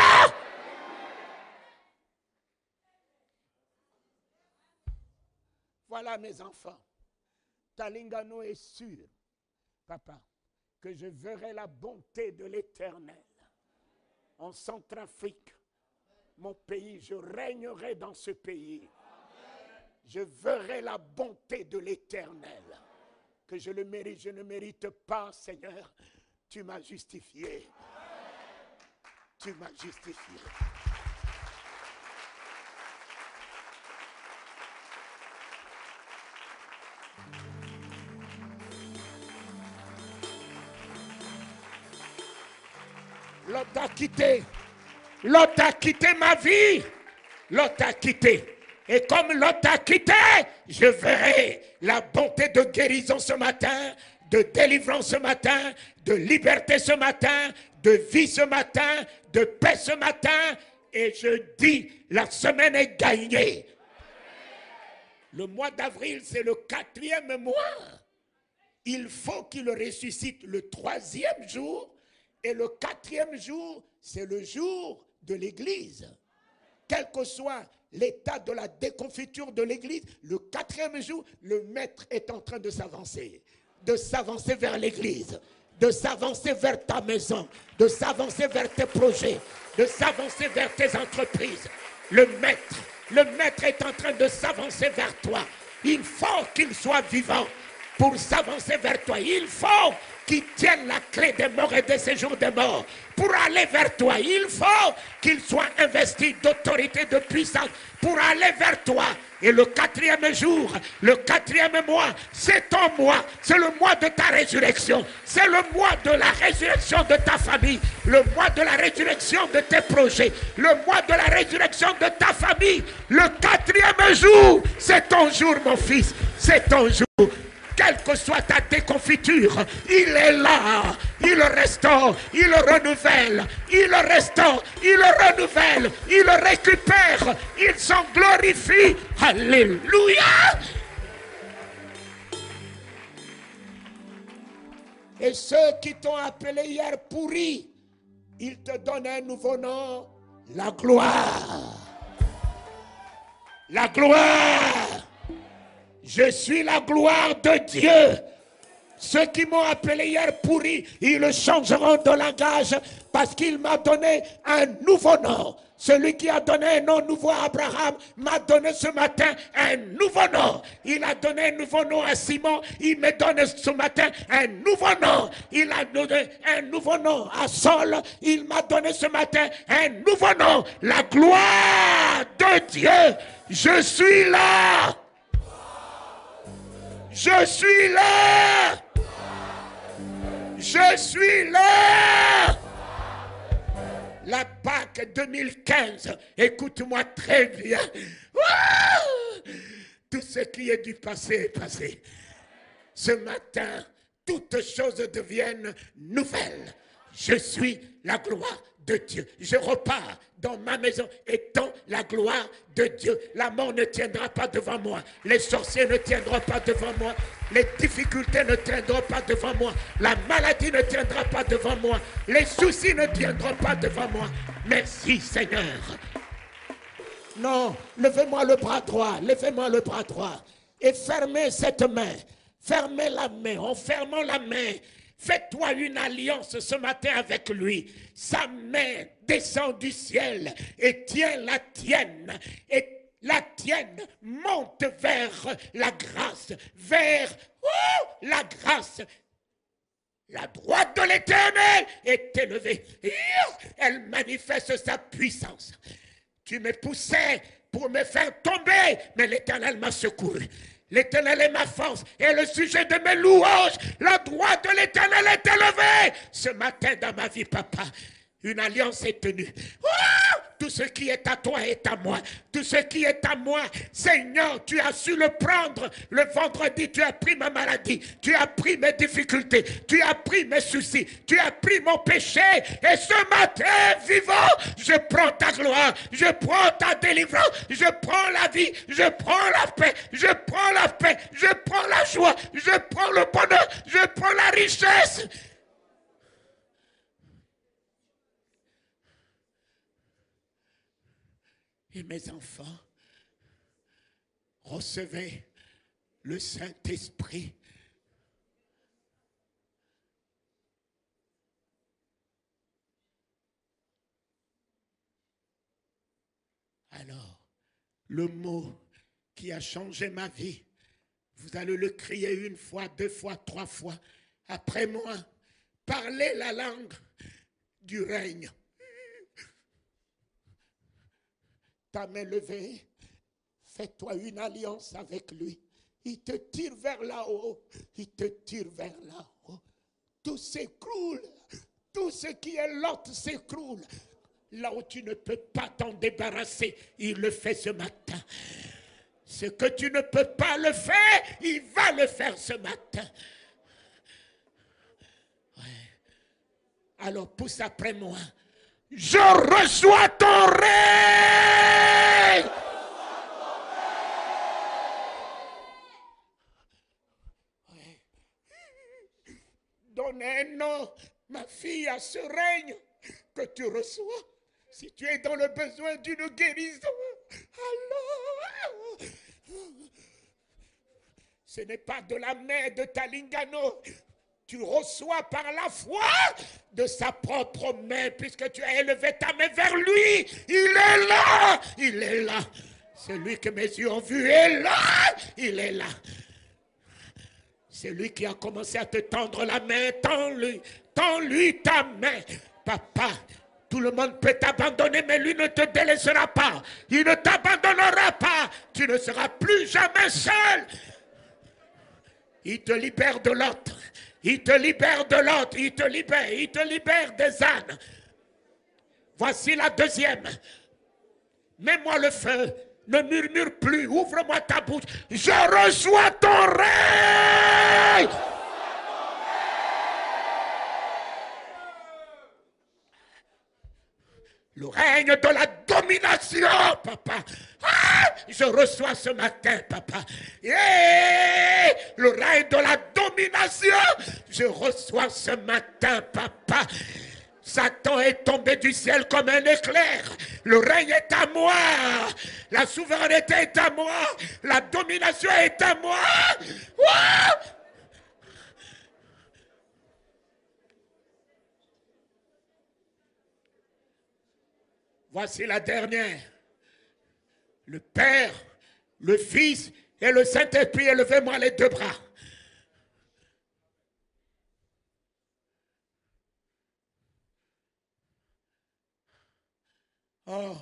[SPEAKER 2] Voilà mes enfants. Talingano est sûr, papa, que je verrai la bonté de l'Éternel en Centrafrique. Mon pays, je régnerai dans ce pays. Je verrai la bonté de l'Éternel. Que je le mérite, je ne mérite pas, Seigneur. Tu m'as justifié. Tu m'as justifié. L'autre a quitté. L'autre a quitté ma vie. L'autre a quitté. Et comme l'autre a quitté, je verrai la bonté de guérison ce matin, de délivrance ce matin, de liberté ce matin, de vie ce matin, de paix ce matin. Et je dis, la semaine est gagnée. Le mois d'avril, c'est le 4e mois. Il faut qu'il ressuscite le 3e jour. Et le 4e jour, c'est le jour de l'Église. Quel que soit l'état de la déconfiture de l'Église, le 4e jour, le maître est en train de s'avancer vers l'Église, de s'avancer vers ta maison, de s'avancer vers tes projets, de s'avancer vers tes entreprises. Le maître est en train de s'avancer vers toi. Il faut qu'il soit vivant pour s'avancer vers toi. Il faut qu'il tienne la clé des morts et des séjours des morts pour aller vers toi. Il faut qu'il soit investi d'autorité, de puissance pour aller vers toi. Et le 4e jour, le 4e mois, c'est ton mois. C'est le mois de ta résurrection. C'est le mois de la résurrection de ta famille. Le mois de la résurrection de tes projets. Le mois de la résurrection de ta famille. Le 4e jour, c'est ton jour, mon fils. C'est ton jour. Quelle que soit ta déconfiture, il est là, il restaure, il renouvelle, il restaure, il renouvelle, il récupère, il s'en glorifie. Alléluia. Et ceux qui t'ont appelé hier pourri, il te donne un nouveau nom, la gloire. La gloire. Je suis la gloire de Dieu. Ceux qui m'ont appelé hier pourri, ils changeront de langage parce qu'il m'a donné un nouveau nom. Celui qui a donné un nom nouveau à Abraham m'a donné ce matin un nouveau nom. Il a donné un nouveau nom à Simon. Il me donne ce matin un nouveau nom. Il a donné un nouveau nom à Saul. Il m'a donné ce matin un nouveau nom. La gloire de Dieu. Je suis là. Je suis là. Je suis là. La Pâque 2015, écoute-moi très bien. Tout ce qui est du passé est passé. Ce matin, toutes choses deviennent nouvelles. Je suis la gloire de Dieu. Je repars dans ma maison étant la gloire de Dieu. La mort ne tiendra pas devant moi. Les sorciers ne tiendront pas devant moi. Les difficultés ne tiendront pas devant moi. La maladie ne tiendra pas devant moi. Les soucis ne tiendront pas devant moi. Merci Seigneur. Non, levez-moi le bras droit. Levez-moi le bras droit. Et fermez cette main. Fermez la main. En fermant la main, fais-toi une alliance ce matin avec lui. Sa main descend du ciel et tient la tienne. Et la tienne monte vers la grâce. Vers la grâce. La droite de l'Éternel est élevée. Elle manifeste sa puissance. Tu me poussais pour me faire tomber, mais l'Éternel m'a secouru. L'Éternel est ma force et le sujet de mes louanges. La droite de l'Éternel est élevée. Ce matin dans ma vie, papa, une alliance est tenue. Tout ce qui est à toi est à moi. Tout ce qui est à moi, Seigneur, tu as su le prendre. Le vendredi, tu as pris ma maladie. Tu as pris mes difficultés. Tu as pris mes soucis. Tu as pris mon péché. Et ce matin, vivant, je prends ta gloire. Je prends ta délivrance. Je prends la vie. Je prends la paix. Je prends la paix. Je prends la joie. Je prends le bonheur. Je prends la richesse. Et mes enfants, recevez le Saint-Esprit. Alors, le mot qui a changé ma vie, vous allez le crier une fois, deux fois, trois fois. Après moi, parlez la langue du règne. Ta main levée, fais-toi une alliance avec lui. Il te tire vers là-haut. Il te tire vers là-haut. Tout s'écroule. Tout ce qui est l'autre s'écroule. Là où tu ne peux pas t'en débarrasser, il le fait ce matin. Ce que tu ne peux pas le faire, il va le faire ce matin. Ouais. Alors pousse après moi. Je reçois ton règne. Ouais. Donne un nom, ma fille, à ce règne que tu reçois. Si tu es dans le besoin d'une guérison, alors ce n'est pas de la main de Talingano. Tu reçois par la foi de sa propre main, puisque tu as élevé ta main vers lui. Il est là, il est là. Celui que mes yeux ont vu est là, il est là. C'est lui qui a commencé à te tendre la main. Tends-lui ta main. Papa, tout le monde peut t'abandonner, mais lui ne te délaissera pas. Il ne t'abandonnera pas. Tu ne seras plus jamais seul. Il te libère de l'autre. Il te libère de l'autre. Il te libère des ânes. Voici la deuxième. Mets-moi le feu. Ne murmure plus. Ouvre-moi ta bouche. Je reçois ton règne. Le règne de la domination, papa. Ah, je reçois ce matin, papa. Yeah, le règne de la domination, je reçois ce matin, papa. Satan est tombé du ciel comme un éclair. Le règne est à moi. La souveraineté est à moi. La domination est à moi. Ah! Voici la dernière. Le Père, le Fils et le Saint-Esprit, élevez-moi les deux bras. Oh,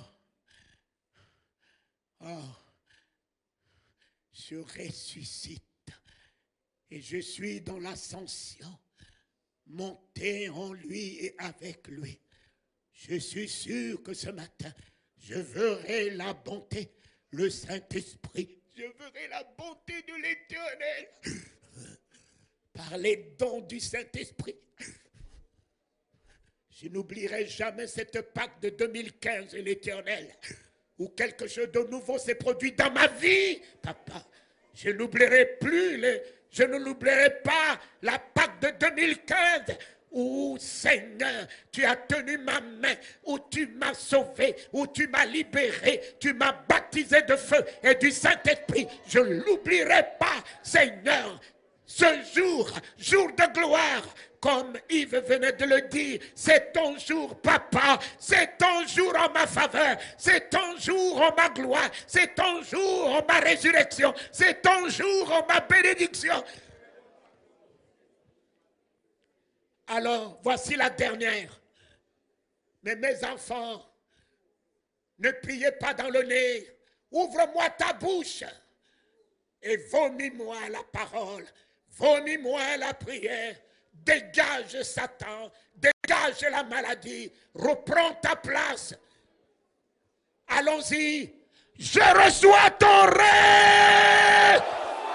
[SPEAKER 2] je ressuscite et je suis dans l'ascension, monté en lui et avec lui. Je suis sûr que ce matin, je verrai la bonté, le Saint-Esprit. Je verrai la bonté de l'Éternel par les dons du Saint-Esprit. Je n'oublierai jamais cette Pâque de 2015 et l'Éternel, où quelque chose de nouveau s'est produit dans ma vie, papa. Je n'oublierai plus, je ne l'oublierai pas la Pâque de 2015, où Seigneur, tu as tenu ma main, où tu m'as sauvé, où tu m'as libéré, tu m'as baptisé de feu et du Saint-Esprit. Je ne l'oublierai pas, Seigneur. Ce jour, jour de gloire, comme Yves venait de le dire, c'est ton jour, papa, c'est ton jour en ma faveur, c'est ton jour en ma gloire, c'est ton jour en ma résurrection, c'est ton jour en ma bénédiction. Alors, voici la dernière. Mais mes enfants, ne priez pas dans le nez, ouvre-moi ta bouche et vomis-moi la parole. Vomis-moi la prière, dégage Satan, dégage la maladie, reprends ta place. Allons-y, je reçois ton rêve.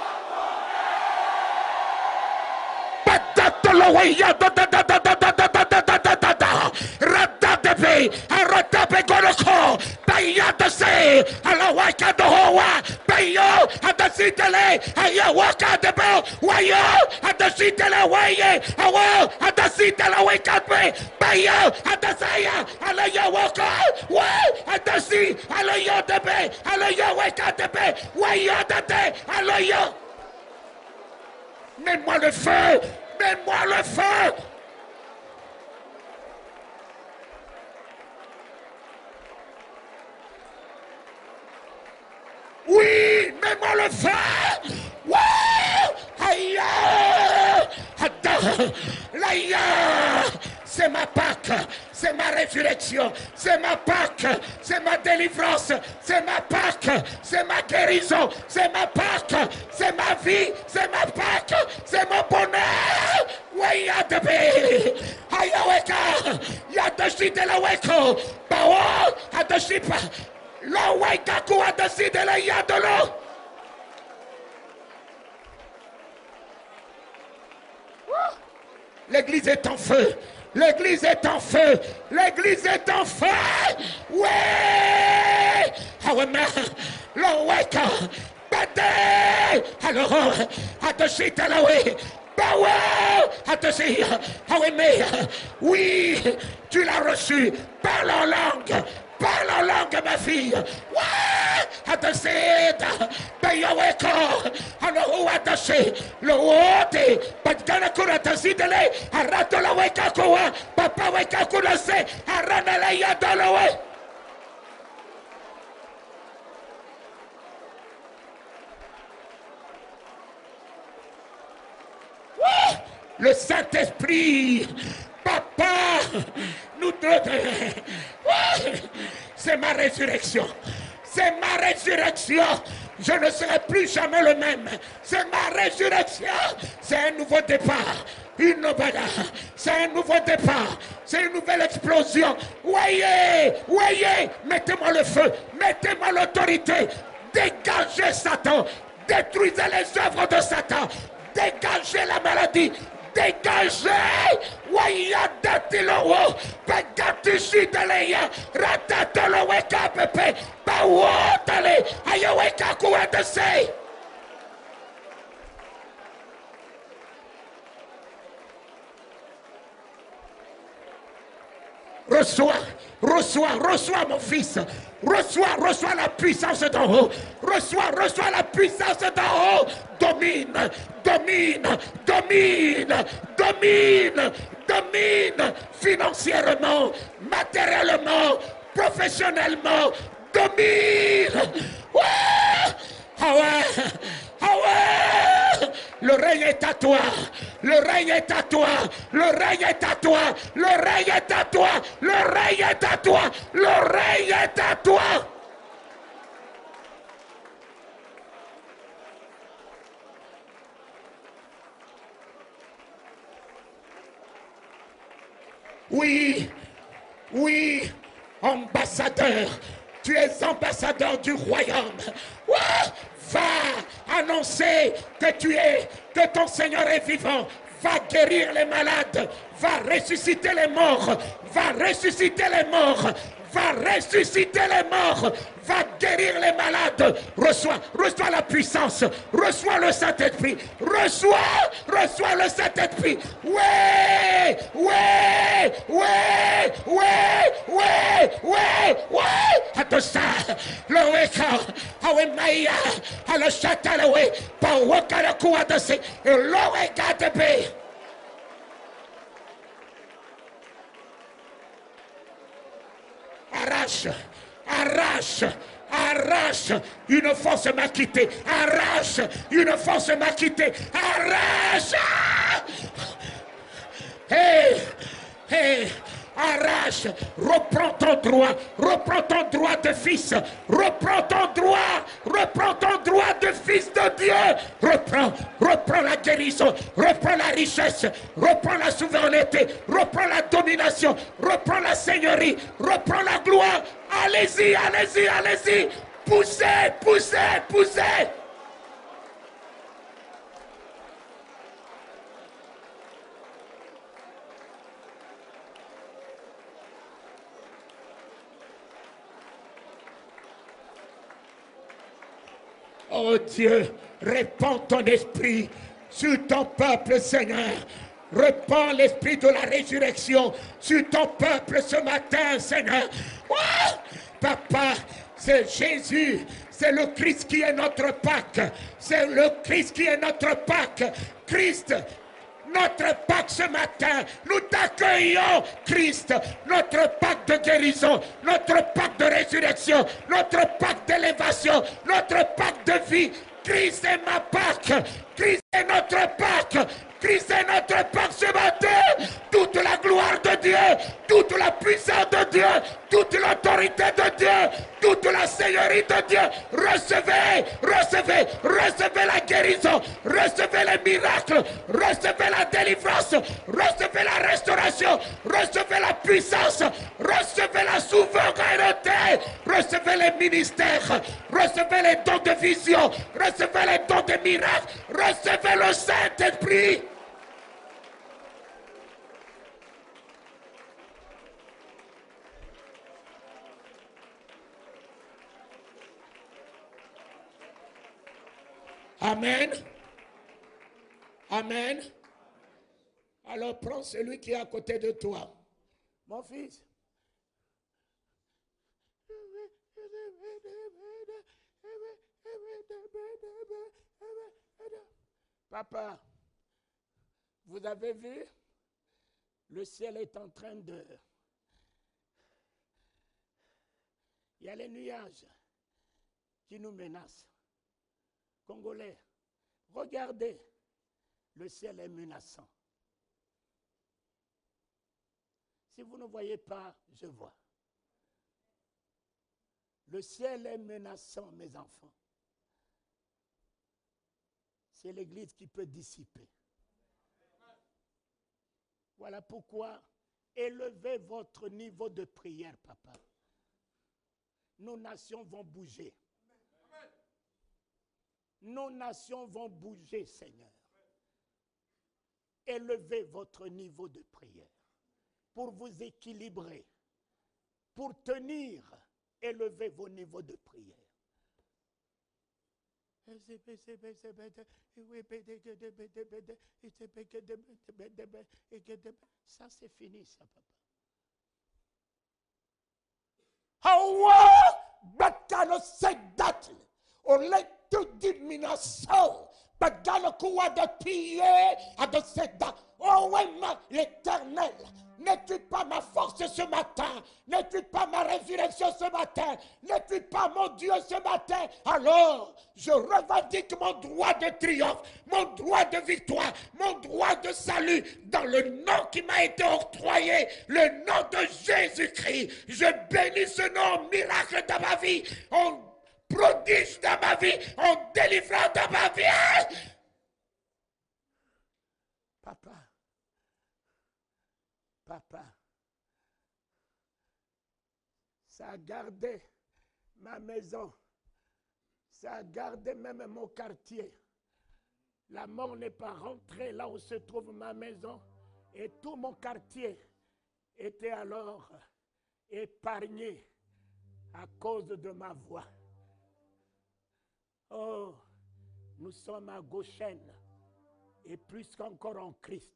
[SPEAKER 2] Radadebe, Aradabe Goroko, Bayatase, Alawaka Dohoa, Bayo, Adasitele, Ayawaka Debo, Wayo, Adasitele Waye, Awo, Adasitele Wakabe, Bayo, Adasaya, Alayawaka, Way, Adasi, Alayo Debe, Alayawaka Debe, Wayo Date, Alayo. Mets-moi le feu! Mets-moi le feu! Oui! Mets-moi le feu! Ouais! Aïe! Aïe! C'est ma Pâque, c'est ma résurrection, c'est ma Pâque, c'est ma délivrance, c'est ma Pâque, c'est ma guérison, c'est ma Pâque, c'est ma vie, c'est ma Pâque, c'est mon bonheur. Oui, Yadebe, Ayaweka, Yadashi de la Weko, Bao, Adashipa, la Wekaku, Adasi de la Yadolo. L'église est en feu. L'église est en feu. L'église est en feu. Ouais. Awema. Lo weka. Bate. Alors. Atoshi talawe. Bawa. Atoshi. Aweme. Oui. Tu l'as reçu. Parle en langue. Parle en langue, ma fille. Ouais. Atashita. Bayaweko. Alors, attaché. Le haute. Patkana kuratashi dele. Arato la weka koa. Papa weka kurase. Arana la yadolowe. Le Saint-Esprit. Papa, nous donne. C'est ma résurrection. C'est ma résurrection. Je ne serai plus jamais le même. C'est ma résurrection. C'est un nouveau départ. Une nouvelle. C'est un nouveau départ. C'est une nouvelle explosion. Voyez, voyez. Mettez-moi le feu. Mettez-moi l'autorité. Dégagez Satan. Détruisez les œuvres de Satan. Dégagez la maladie. Dégagez! Wayadatilowo! Pagatishitaleya! Ratatoloweka pepe! Bawotale! Ayaweka kuwatase! Reçois, reçois, reçois mon fils. Reçois, reçois la puissance d'en haut. Reçois, reçois la puissance d'en haut. Domine, domine, domine, domine, domine financièrement, matériellement, professionnellement. Domine. Ouais. Ah ouais, ah ouais. Le règne est à toi. Le règne est à toi. Le règne est à toi. Le règne est à toi. Le règne est à toi. Le règne est à toi. Oui, oui, ambassadeur. Tu es ambassadeur du royaume. Ouais. Va annoncer que tu es, que ton Seigneur est vivant. va guérir les malades, va ressusciter les morts, va ressusciter les morts, va ressusciter les morts, va guérir les malades. Reçois la puissance, reçois le Saint-Esprit, reçois le Saint-Esprit. Ouais, Atosa, le weka, awe maya, alo shatalawe, pa wakara kuadase, lo weka tepe. Arrache, une force m'a quitté, arrache, une force m'a quitté, arrache. Hey, arrache, reprends ton droit de fils, reprends ton droit de fils de Dieu, reprends la guérison, reprends la richesse, reprends la souveraineté, reprends la domination, reprends la seigneurie, reprends la gloire. Allez-y, poussez. Oh Dieu, répands ton esprit sur ton peuple, Seigneur. Répands l'esprit de la résurrection sur ton peuple ce matin, Seigneur. Oh, Papa, c'est Jésus, c'est le Christ qui est notre Pâque. C'est le Christ qui est notre Pâque. Christ, notre Pâque ce matin, nous t'accueillons, Christ, notre Pâque de guérison, notre Pâque de résurrection, notre Pâque d'élévation, notre Pâque de vie. Christ est ma Pâque, Christ est notre Pâque, Christ est notre Pâque ce matin. Toute la gloire de Dieu, toute la puissance de Dieu, toute l'autorité de Dieu, toute la seigneurie de Dieu. Recevez la guérison, recevez les miracles, recevez la délivrance, recevez la restauration, recevez la puissance, recevez la souveraineté, recevez les ministères, recevez les dons de vision, recevez les dons de miracles, recevez le Saint-Esprit. Amen. Amen. Alors prends celui qui est à côté de toi. Mon fils. Papa, vous avez vu? Le ciel est en train de... Il y a les nuages qui nous menacent. Congolais, regardez, le ciel est menaçant. Si vous ne voyez pas, je vois. Le ciel est menaçant, mes enfants. C'est l'Église qui peut dissiper. Voilà pourquoi élevez votre niveau de prière, papa. Nos nations vont bouger. Nos nations vont bouger, Seigneur. Élevez votre niveau de prière pour vous équilibrer, pour tenir. Élevez vos niveaux de prière. Ça, c'est fini, ça, papa. Bakano sedat, oletu diminution, bagano kuwa de piller à de sedat. Oh ouais, l'Éternel, n'es-tu pas ma force ce matin? N'es-tu pas ma résurrection ce matin? N'es-tu pas mon Dieu ce matin? Alors, je revendique mon droit de triomphe, mon droit de victoire, mon droit de salut, dans le nom qui m'a été octroyé, le nom de Jésus-Christ. Je bénis ce nom, miracle dans ma vie, on prodige dans ma vie, on délivrant dans ma vie. Papa, ça a gardé ma maison, ça a gardé même mon quartier. La mort n'est pas rentrée là où se trouve ma maison. Et tout mon quartier était alors épargné à cause de ma voix. Oh, nous sommes à Goshen et plus qu'encore en Christ.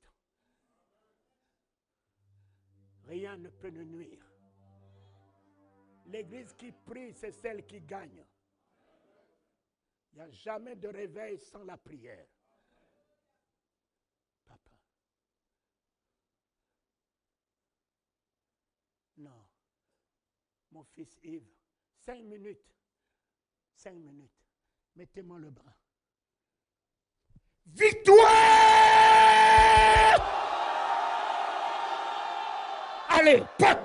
[SPEAKER 2] Rien ne peut nous nuire. L'église qui prie, c'est celle qui gagne. Il n'y a jamais de réveil sans la prière. Papa. Non. Mon fils Yves, 5 minutes. 5 minutes. Mettez-moi le bras. Victoire! Allez!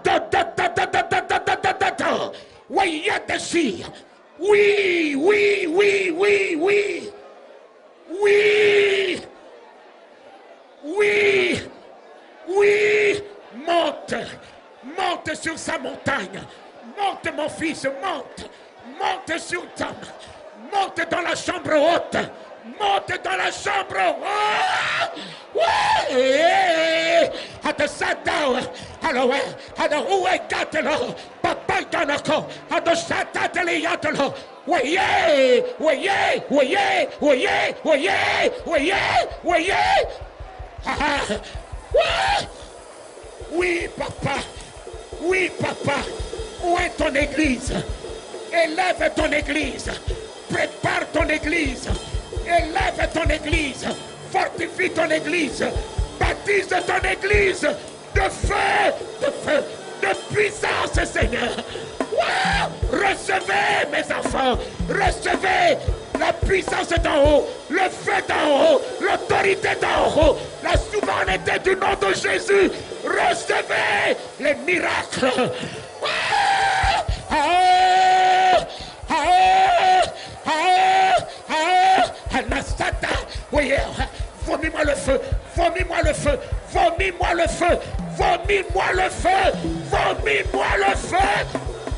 [SPEAKER 2] Oui, il y a des filles. Oui, oui, oui, oui, oui. Oui. Oui. Oui. Monte. Monte sur sa montagne. Monte, mon fils, monte. Monte sur Tom. Monte dans la chambre haute. Monte dans la chambre haute. Ouais. At Sadao. Alors, où est Gatelo? Papa Ganako. At Satatele Yatelo. Voyez, voyez, voyez, voyez, voyez, voyez, voyez. Oui, papa. Oui, papa. Où est ton église? Élève ton église. Prépare ton église. Élève ton église. Fortifie ton église. Baptise ton église de feu, de puissance, Seigneur. Wow! Recevez, mes enfants. Recevez la puissance d'en haut, le feu d'en haut, l'autorité d'en haut, la souveraineté du nom de Jésus. Recevez les miracles. Voyez, vomis-moi le feu, vomis-moi le feu, vomis-moi le feu, vomis-moi le feu, vomis-moi le feu.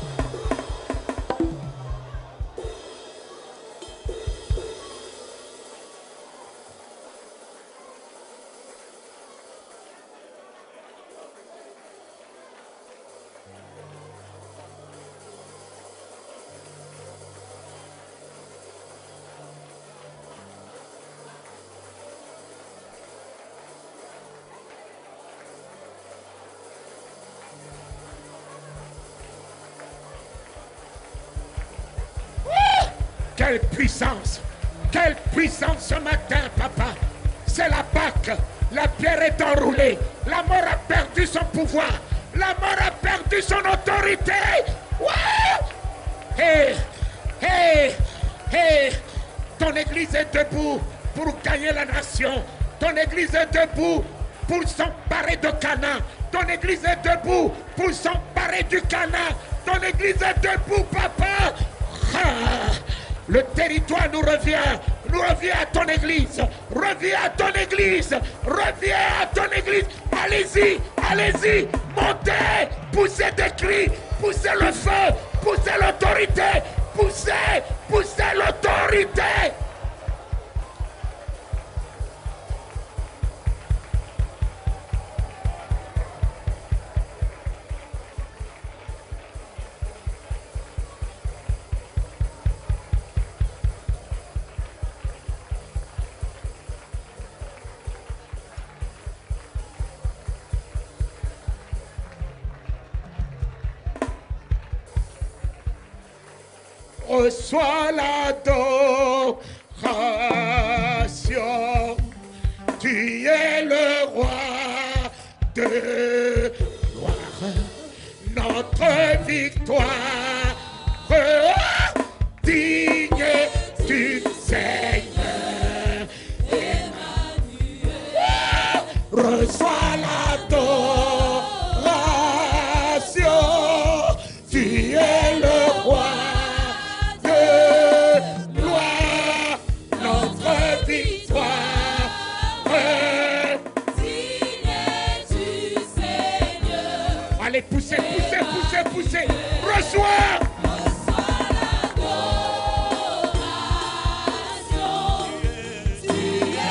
[SPEAKER 2] Quelle puissance ce matin, papa. C'est la Pâque. La pierre est enroulée. La mort a perdu son pouvoir. La mort a perdu son autorité. Hey, hey, hey. Ton église est debout pour gagner la nation. Ton église est debout pour s'emparer de Canaan. Ton église est debout pour s'emparer du Canaan. Ton église est debout, papa. Le territoire nous revient à ton église, reviens à ton église, reviens à ton église, allez-y, allez-y, montez, poussez des cris, poussez le feu, poussez l'autorité, poussez l'autorité. Reçois l'adoration, tu es le roi de gloire, notre victoire, digne du Seigneur, Emmanuel. Reçois l'adoration, tu es le roi. Poussez, poussez, poussez, poussez. Reçois. Reçois l'adoration. Tu es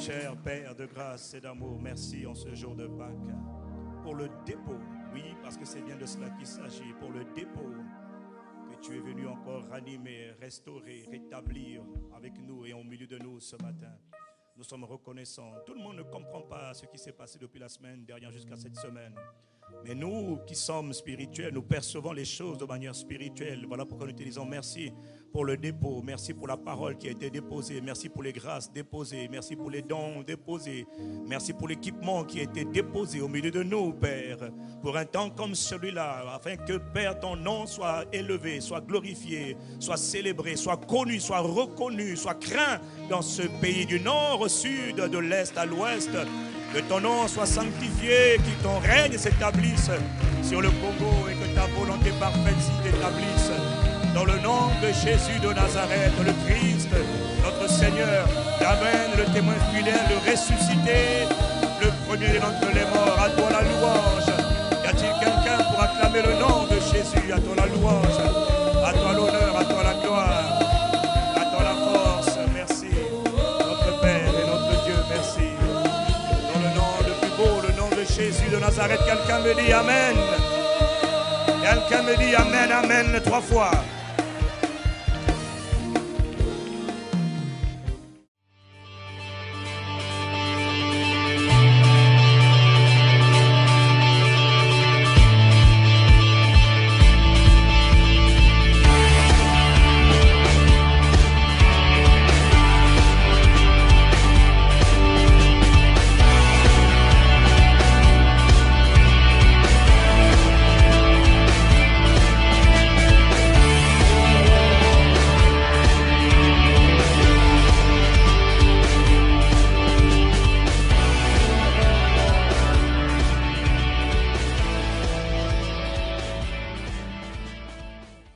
[SPEAKER 1] cher Père de grâce et d'amour, merci en ce jour de Pâques pour le dépôt. Oui, parce que c'est bien de cela qu'il s'agit, pour le dépôt que tu es venu encore ranimer, restaurer, rétablir avec nous et au milieu de nous ce matin. Nous sommes reconnaissants. Tout le monde ne comprend pas ce qui s'est passé depuis la semaine dernière jusqu'à cette semaine. Mais nous qui sommes spirituels, nous percevons les choses de manière spirituelle. Voilà pourquoi nous te disons merci pour le dépôt. Merci pour la parole qui a été déposée. Merci pour les grâces déposées. Merci pour les dons déposés. Merci pour l'équipement qui a été déposé au milieu de nous, Père. Pour un temps comme celui-là, afin que, Père, ton nom soit élevé, soit glorifié, soit célébré, soit connu, soit reconnu, soit craint dans ce pays du nord au sud, de l'est à l'ouest. Que ton nom soit sanctifié, que ton règne s'établisse sur le Congo et que ta volonté parfaite s'y établisse. Dans le nom de Jésus de Nazareth, le Christ, notre Seigneur, Amen, le témoin fidèle, le ressuscité, le premier d'entre les morts. À toi la louange. Y a-t-il quelqu'un pour acclamer le nom de Jésus? À toi la louange, à toi l'honneur, à toi la gloire, à toi la force. Merci, notre Père et notre Dieu, merci. Jésus de Nazareth, quelqu'un me dit Amen. Quelqu'un me dit Amen, Amen 3 fois.